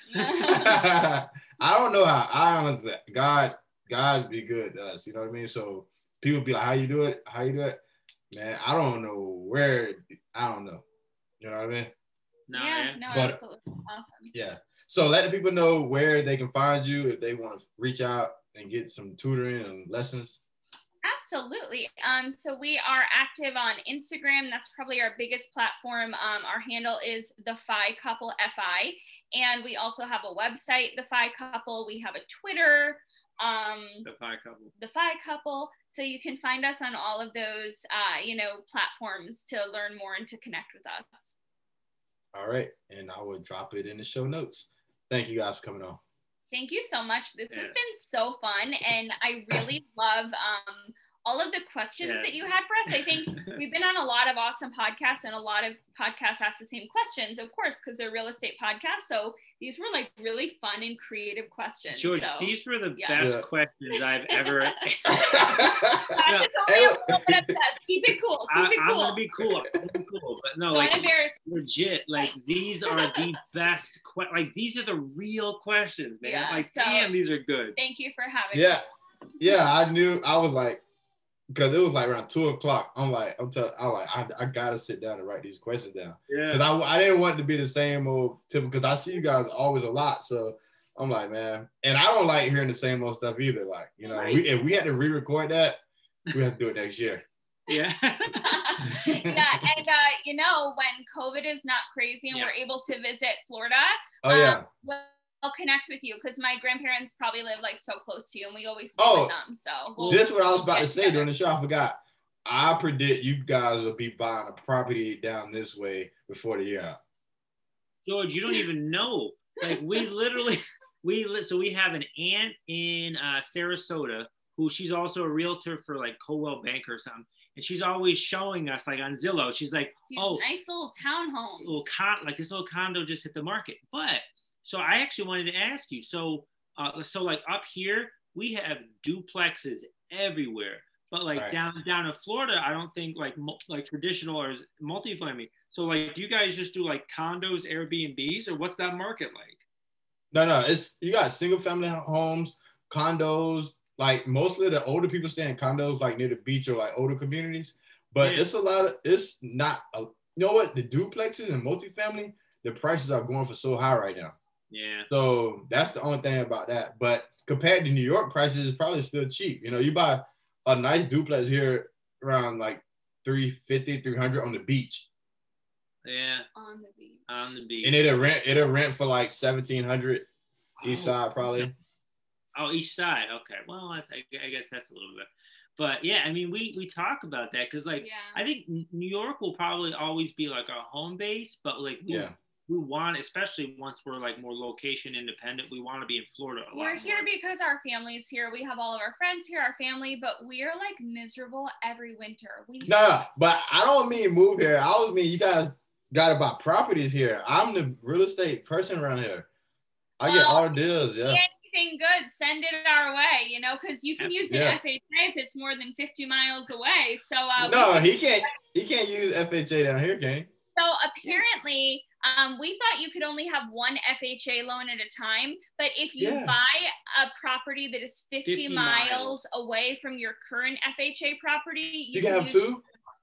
I don't know how. I honestly, God be good to us. You know what I mean? So people be like, how you do it? How you do it? Man, I don't know where. I don't know. You know what I mean? No, but, absolutely awesome. Yeah. So let the people know where they can find you if they want to reach out and get some tutoring and lessons. Absolutely. So we are active on Instagram. That's probably our biggest platform. Our handle is the Fi Couple FI, and we also have a website, the Fi Couple. We have a Twitter, the Fi Couple. The Fi Couple. So you can find us on all of those, platforms to learn more and to connect with us. All right, and I will drop it in the show notes. Thank you guys for coming on. Thank you so much. This has been so fun, and I really love all of the questions that you had for us. I think we've been on a lot of awesome podcasts, and a lot of podcasts ask the same questions, of course, because they're real estate podcasts. So these were like really fun and creative questions. George, so, these were the best questions I've ever. Keep it cool. I'm gonna be cool. But no, don't embarrass me. Legit. Like these are the best. Like these are the real questions, man. Yeah, like so, damn, these are good. Thank you for having me. Yeah. I knew. I was like, because it was like around 2:00. I gotta sit down and write these questions down. Yeah. Because I didn't want it to be the same old typical. Because I see you guys always a lot, so I'm like, man. And I don't like hearing the same old stuff either. Like, you know, right. if we had to re-record that, we have to do it next year. Yeah. And when COVID is not crazy and we're able to visit Florida, I'll connect with you because my grandparents probably live like so close to you and we always see with them. So this is what I was about to say during the show. I forgot. I predict you guys will be buying a property down this way before the year out. George, you don't even know. Like we have an aunt in Sarasota who she's also a realtor for like Coldwell Bank or something. And she's always showing us like on Zillow. She's like, nice little townhome. This little condo just hit the market. But so I actually wanted to ask you. So like up here, we have duplexes everywhere. But like down in Florida, I don't think like traditional or multifamily. So like, do you guys just do like condos, Airbnbs, or what's that market like? No, you got single family homes, condos. Like mostly the older people stay in condos like near the beach or like older communities. But it's not, you know what? The duplexes and multifamily, the prices are going for so high right now. Yeah. So that's the only thing about that. But compared to New York prices, it's probably still cheap. You know, you buy a nice duplex here around like $350, $300 on the beach. Yeah. On the beach. On the beach. And it'll rent for like $1,700. East side, probably. Oh, each side. Okay. Well, I guess that's a little bit. But yeah, I mean, we talk about that because like I think New York will probably always be like our home base, but like we want, especially once we're like more location independent, we want to be in Florida a lot We're here more. because our family's here. We have all of our friends here, our family, but we're like miserable every winter. No, but I don't mean move here. I was mean you guys got to buy properties here. I'm the real estate person around here. I get all the deals, anything good, send it our way, you know, because you can use an FHA if it's more than 50 miles away. So no, he can't use FHA down here, can he? So apparently, we thought you could only have one FHA loan at a time, but if you buy a property that is 50 miles away from your current FHA property, you can have two.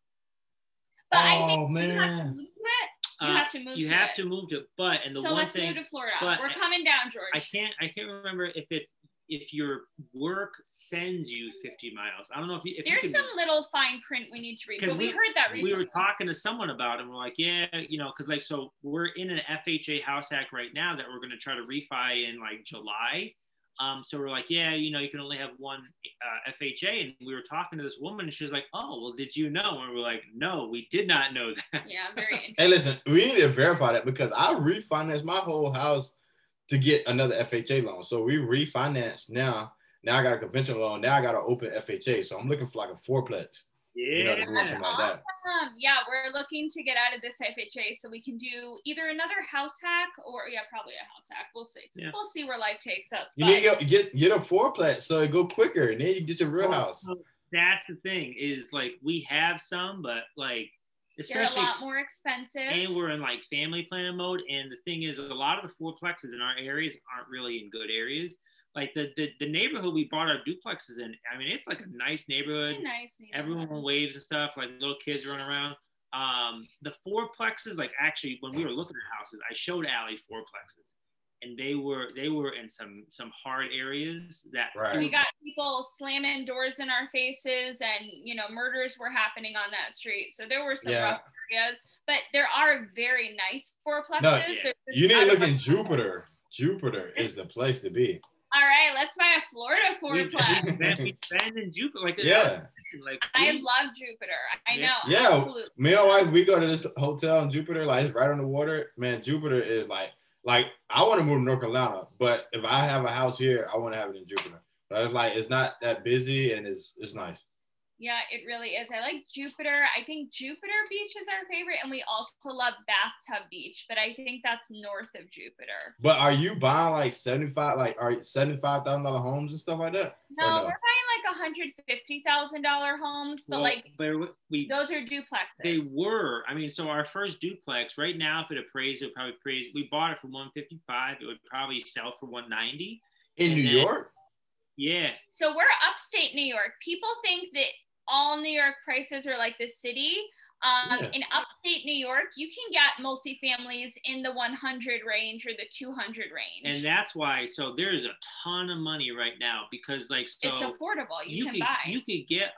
But I think you have to move to it. You have to move. You have to move to. But and the so one let's thing, move to Florida. We're coming down, George. I can't remember if your work sends you 50 miles. I don't know if there's some little fine print we need to read. But we heard that recently. We were talking to someone about it, and we're like, yeah, you know, because like so we're in an FHA house hack right now that we're going to try to refi in like July. So we're like, yeah, you know, you can only have one FHA. And we were talking to this woman and she was like, oh, well, did you know? And we're like, no, we did not know that. Yeah, very interesting. Hey, listen, we need to verify that because I refinanced my whole house to get another FHA loan. So we refinanced now. Now I got a conventional loan. Now I got an open FHA. So I'm looking for like a fourplex. Yeah. You know, something like that. Yeah, we're looking to get out of this FHA so we can do either another house hack or probably a house hack. We'll see. Yeah. We'll see where life takes us. You need to get a fourplex so it go quicker and then you get your real house. So that's the thing is like we have some, but like especially they're a lot more expensive. And we're in like family planning mode. And the thing is a lot of the fourplexes in our areas aren't really in good areas. Like the neighborhood we bought our duplexes in, I mean, it's like a nice neighborhood. It's a nice neighborhood. Everyone waves and stuff, like little kids run around. The fourplexes, like actually when we were looking at houses, I showed Allie fourplexes. And they were in some hard areas that we got people slamming doors in our faces and you know murders were happening on that street. So there were some rough areas, but there are very nice fourplexes. No, you need to look in Jupiter. Jupiter is the place to be. All right, let's buy a Florida fourplex. We spend in Jupiter, like I love Jupiter. I know. Yeah, absolutely. Me and my wife, we go to this hotel in Jupiter, like it's right on the water. Man, Jupiter is like I want to move to North Carolina, but if I have a house here, I want to have it in Jupiter. But it's like it's not that busy and it's nice. Yeah, it really is. I like Jupiter. I think Jupiter Beach is our favorite, and we also love Bathtub Beach, but I think that's north of Jupiter. But are you buying like $75,000 homes and stuff like that? No, we're buying like $150,000 homes, but those are duplexes. They were. I mean, so our first duplex right now, if it appraised, it would probably appraise. We bought it for $155. It would probably sell for $190 in New York. Yeah. So we're upstate New York. People think that all New York prices are like the city. In upstate New York, you can get multifamilies in the 100 range or the 200 range. And that's why, so there's a ton of money right now because like, so it's affordable. You can buy. You could get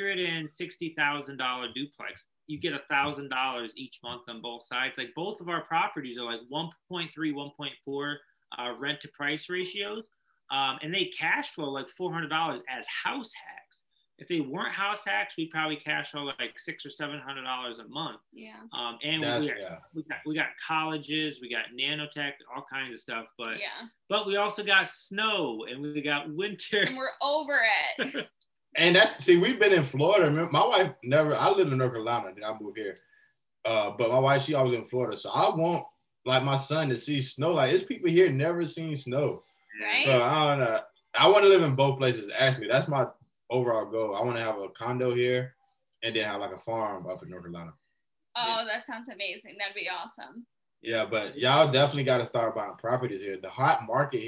$160,000 duplex. You get $1,000 each month on both sides. Like both of our properties are like 1.3, 1.4 rent to price ratios. And they cash flow like $400 as house hacks. If they weren't house hacks, we'd probably cash flow like $600 or $700 a month. Yeah. And we got colleges, we got nanotech, all kinds of stuff. But we also got snow and we got winter. And we're over it. And we've been in Florida. My wife I lived in North Carolina, then I moved here. But my wife, she always in Florida. So I want like my son to see snow. Like it's people here never seen snow. Right. So I don't know. I want to live in both places. Actually, that's my overall goal. I want to have a condo here and then have like a farm up in North Carolina. Oh, that sounds amazing. That'd be awesome. Yeah, but y'all definitely got to start buying properties here. The hot market here